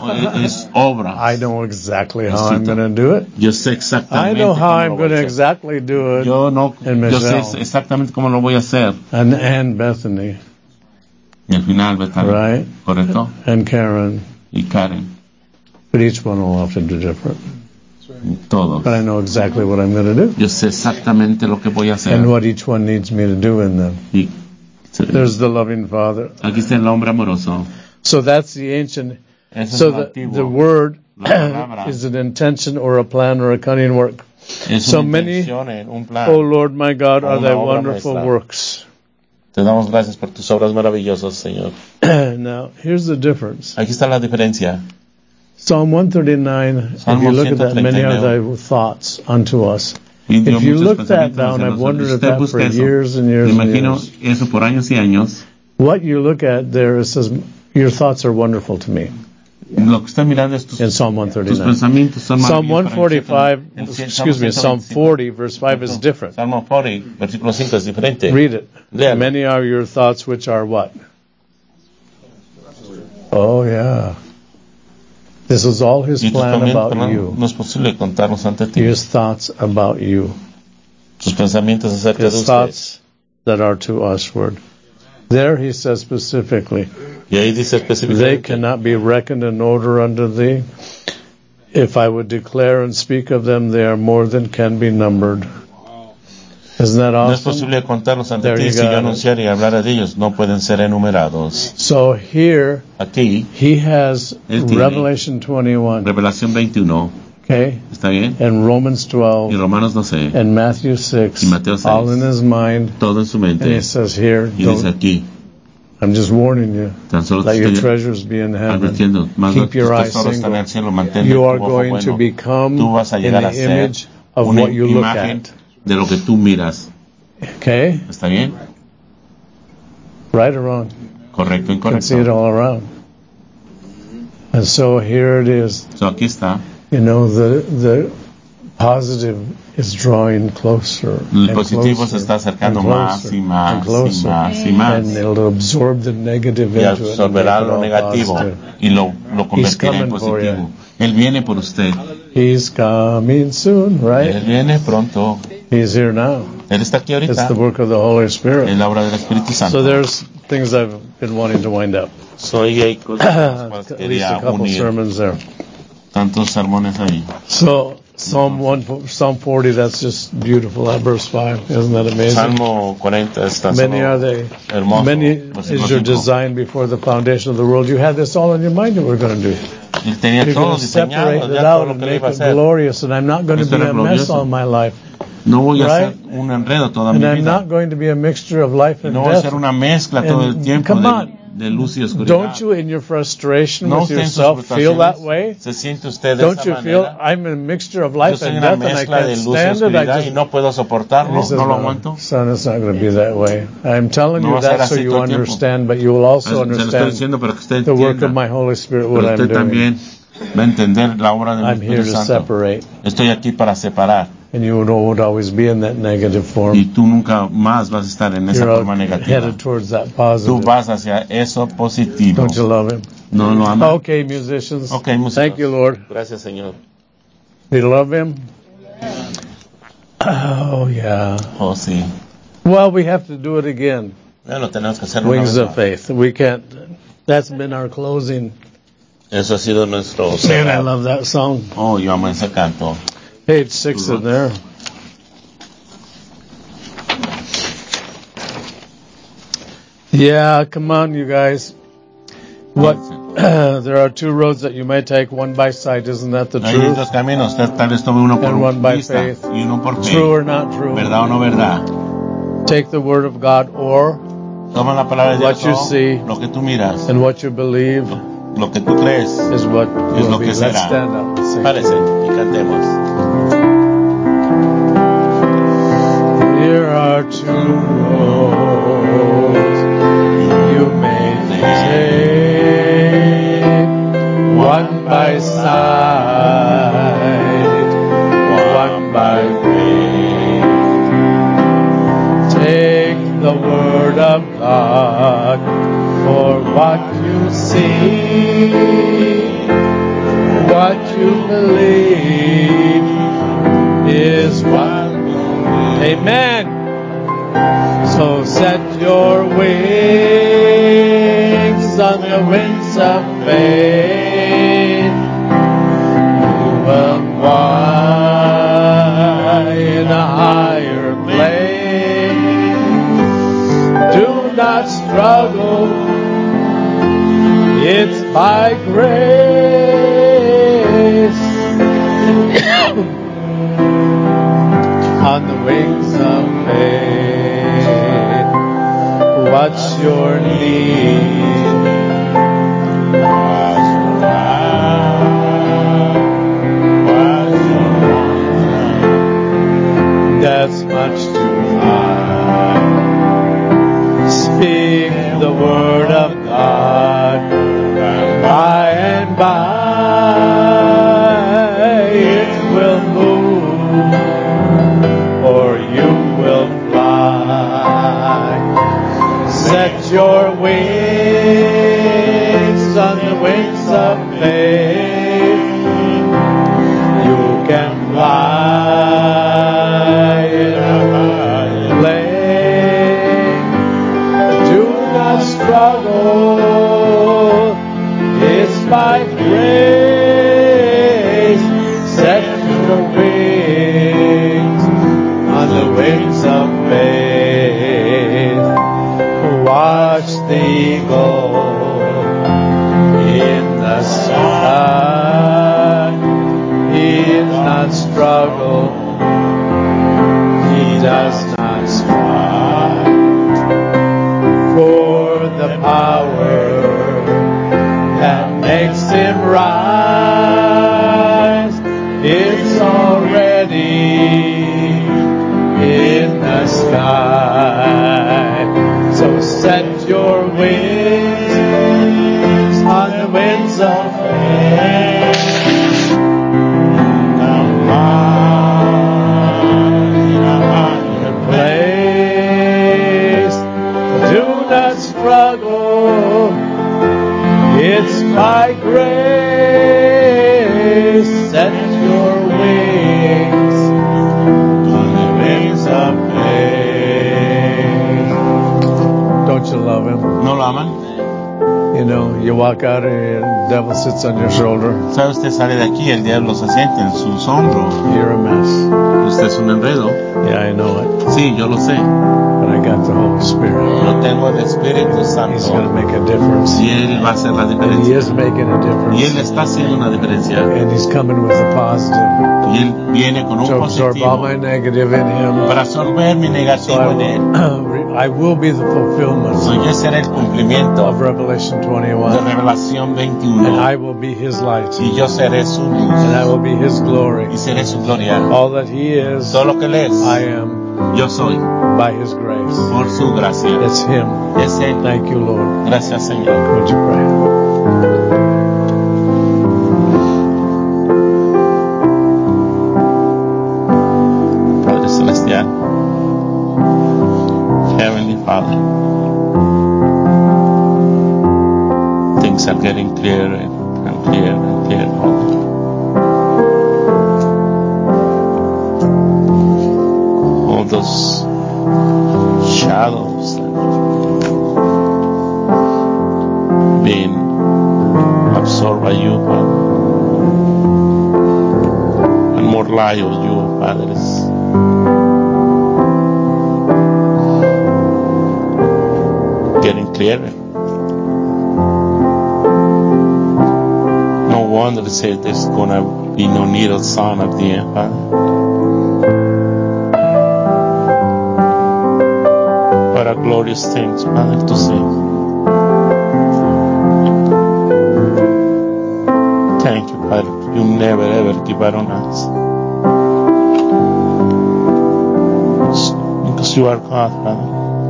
obra.
I know exactly how I'm going to do it.
Yo sé
I
exactamente
know how
cómo
I'm
lo
going
voy
to
a hacer.
exactly do it.
Yo sé
Michelle.
exactamente cómo lo voy a hacer.
And Bethany.
Y al final, Betania.
Right.
Correcto.
And Karen.
Y Karen.
But each one will often do different.
Todos.
But I know exactly what I'm going to do.
Yo sé exactamente lo que voy a hacer.
And what each one needs me to do in them.
Y
There's the loving Father.
aquí está el hombre amoroso.
So that's the ancient.
Ese
So
es lo
the
antiguo.
word
La palabra
is an intention or a plan or a cunning work.
es
so
una
many,
intención, un plan.
Oh Lord my God, are
Una
thy
obra
wonderful
maestra.
works.
Te damos gracias por tus obras maravillosas, Señor.
Now, here's the difference.
Aquí está la diferencia.
Psalm 139, if you look at that, many are thy thoughts unto us.
Y dio
If you
muchos
look that
pensamientos
down,
hacia
I've wondered
nosotros.
at that for
Usted busca eso.
years and years
Me
and
imagino
years.
eso por años y años.
What you look at there, it says, your thoughts are wonderful to me.
Lo que está mirando es tus
In Psalm
pensamientos
139.
son
Psalm
maravillosos para
145,
el cielo.
excuse me, Psalm 40, verse 5 is different.
Salmo 40, versículo 5 es diferente.
Read it.
Léalo.
Many are your thoughts which are what? Oh, yeah. This is all his
Y tus
plan
pensamientos,
about you.
no es posible contarlos ante ti.
His thoughts about you.
Tus pensamientos acerca de
His
usted.
thoughts that are to usward. There he says specifically,
Y ahí dice
they
específicamente,
cannot be reckoned in order unto thee. If I would declare and speak of them, they are more than can be numbered. Isn't that
no es
awesome?
posible contarlos ante
There
ti.
you
Si yo
got it.
anunciara y hablara de ellos, no pueden ser enumerados.
So here
Aquí,
he has
Él tiene
Revelation 21,
Revelación 21,
okay,
¿está bien?
and Romans
Y
12,
Romanos 12,
and Matthew 6,
Y Mateo 6.
all in his mind.
todo en su
And he
mente.
says here,
Y dice
don't,
aquí,
I'm just warning you,
tan solo te
let your
estoy
treasures be in heaven.
advirtiendo, más
Keep
tus
your eyes
tesoros están en el
single.
cielo, mantén
You
tu
are
ojo
going to
bueno.
become
Tú vas a
in
llegar a
the
ser
image of
una
what you look
imagen
at.
de lo que tú miras.
Okay?
¿Está bien?
right or wrong.
Correcto,
You can see it
incorrecto.
all around. And so here it is.
So aquí está.
You know, the positive is drawing closer.
El
and
positivo
closer
se está acercando
and
más
closer
y
and
más y
closer.
más y más.
And it'll absorb the negative
Y
into it and make
absorberá
it
lo
all
negativo
positive.
y lo convertirá en
coming for you.
positivo. Él viene por usted.
He's coming soon,
Él
right?
viene pronto.
He's here now.
Él está aquí
It's
ahorita.
the work of the Holy
Es
Spirit.
la obra del Espíritu
So
Santo.
there's things I've been wanting to wind up.
So, ahí hay cosas
At
que
least a
quería
couple
unir.
sermons there.
Tantos sermones ahí.
So Psalm 40, that's just beautiful. That verse 5, isn't that amazing?
Salmo 40 está
Many are they.
hermoso.
Many
Versículo
is your
5.
design before the foundation of the world. You had this all in your mind that we're going to do.
Él tenía
You're
todo
going to separate
diseñado,
it
ya todo
out
lo
and
que le
make
iba a
it
hacer.
glorious, and I'm not going to
Esto
be
era
a mess
glorioso.
all my life.
No voy a
Right?
hacer un enredo toda mi
And I'm
vida.
not going to be a mixture of life and
No voy a
death.
hacer una mezcla todo el
And
tiempo
come on.
de luz y oscuridad.
Don't you, in your frustration
¿No
with
usted en sus
yourself, feel that
frustraciones
way?
se siente usted de
Don't
esa
you feel
manera?
I'm a mixture of
Yo
life
soy
and
una
death and I
mezcla de
can't
luz y
stand it? I
oscuridad y
just
no puedo
And he
soportarlo,
says,
no lo
"No,
aguanto.
son, it's not going to be that way. I'm telling
No
you
va a ser
that so
así
you
todo el tiempo.
understand, but you will also
Se lo estoy
understand
diciendo para que usted
the work of
entienda.
my Holy Spirit, what
Pero
I'm
usted
doing.
también va a entender la obra del
I'm here
Espíritu
to
Santo.
separate,
Estoy aquí para separar.
and you won't always be in that negative
Y
form.
tú nunca más vas a estar en esa
You're
forma negativa.
headed towards that
Tú
positive.
vas hacia eso positivo.
Don't you love Him?
No lo amas.
Okay, musicians.
Ok, músicos.
Thank you, Lord.
Gracias, Señor.
Do you love Him? Oh, yeah.
Oh, sí.
Well, we have to do it again.
Bueno, tenemos que hacerlo una
Wings
vez
of
más.
Faith. We can't. That's been our closing.
Eso ha sido nuestro
Man, I
cerrar.
love that song.
Oh, yo amo ese canto.
Page 6 in there. Yeah, come on, you guys. What? There are two roads that you may take, one by sight. Isn't that the
Hay
truth?
dos caminos, tal vez tome uno por
And one by
vista
faith.
y uno por fe.
True or not true?
¿Verdad o no verdad?
Take the word of God or
Toma la palabra de
What
Dios,
you
o
see.
lo que tú miras,
and what you believe
lo que tú crees.
is what
Es
will
lo
be.
que
Let's
será.
stand up and sing.
Párese y cantemos.
Here are two roads you may take, one by sight, one by faith. Take the word of God for what you see, what you believe is what. Amen. So set your wings on the wings of faith. You will fly in a higher place. Do not struggle. It's by grace. On the wings of faith. What's your need? That's much too high. Speak the word of God. By and by it will move, or you will fly. Set your wings on the wings of faith. You can fly in a high place. Do not struggle. It's by grace. Set your wings on the wings of faith. Watch the eagle in the sky. He does not struggle. He does not strive. For the power that makes him rise, it's already in the sky. So set your wings, on the winds of faith. Now in a higher place. Do not struggle, it's by grace. Set your wings on the wings of faith. Don't you love him?
¿No lo aman?
You know, you walk out and the devil sits on your shoulder.
¿Sabe? Usted sale de aquí, el diablo se sienta en sus hombros.
You're a mess.
Usted es un enredo.
Yeah, I know it.
Sí, yo lo sé.
But I got the Holy Spirit.
Yo tengo el Espíritu
He's going to
Santo.
make a difference.
Y Él va a hacer la
And he
diferencia.
is making a
Y Él
difference.
está haciendo una diferencia.
And he's coming with a positive
Y Él viene con un
to absorb all
positivo
my negative in him.
para absorber mi
So
negativo en Él.
I will be the fulfillment
So yo seré el cumplimiento
of Revelation
de
21.
Revelación
And
21.
I will be his light.
Y yo seré su
And I
luz.
will be his glory.
Y seré su gloria.
All that he is,
Todo lo que Él es,
I am
yo soy.
by his grace.
Por su gracia.
It's him.
Es Él.
Thank you, Lord.
Gracias, Señor.
Would you pray?
Padre Celestial, Heavenly Father, things are getting clearer and clearer and clearer. All those shadows being absorbed by you, Father, and more light of you, Father, is getting clearer. No wonder they say there's gonna be no need of sun at the end, Father. What a glorious thing, Father, to see. Thank you, Father. You never ever give up on us. Because you are God, Father.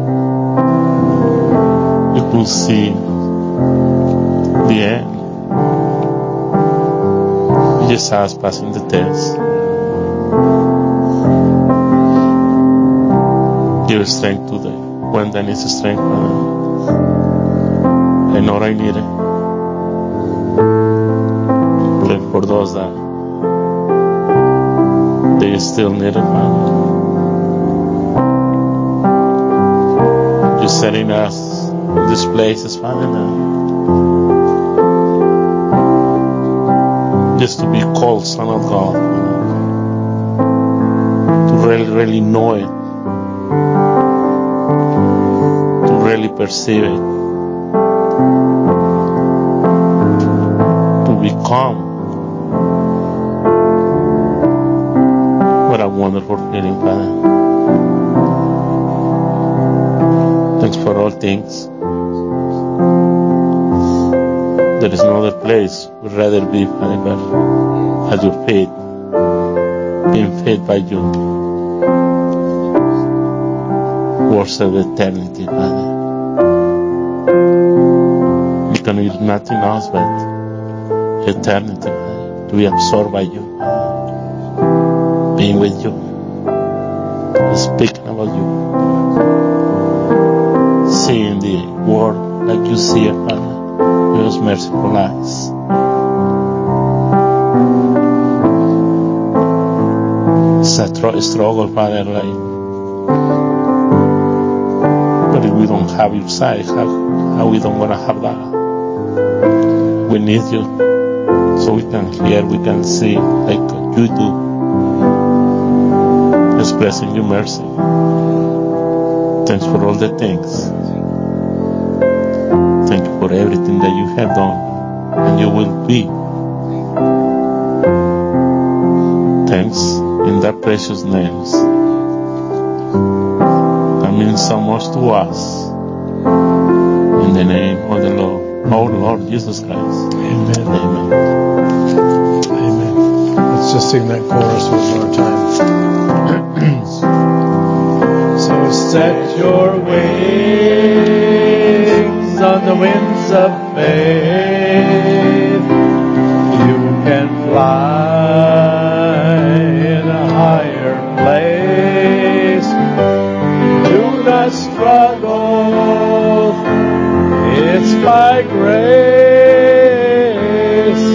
You could see the end. You just us passing the test. Give strength today. When there needs strength, Father. I know I need it. Pray for those that they still need it, Father. You're setting us in these places, Father, now. Just to be called Son of God, to really know it, to really perceive it, to become. What a wonderful feeling, Father. Thanks for all things. There is no other place we'd rather be, Father God, at your feet, being fed by you. Words of eternity, Father. We can eat nothing else but eternity, Father, to be absorbed by you, Father. Being with you, speaking about you, seeing the world like you see it, Father. Those merciful eyes. It's a struggle, Father, like, but if we don't have your side, how we don't gonna have that? We need you, so we can hear, we can see, like you do, expressing your mercy. Thanks for all the things. Thank you for everything that you have done and you will be. Thanks in that precious names. That means so much to us. In the name of the Lord, our Lord Jesus Christ.
Amen.
Amen.
Amen. Let's just sing that chorus one more time. So set your wings on by grace.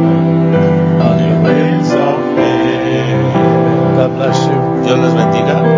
On the ways of men.
God bless you.
Dios les bendiga.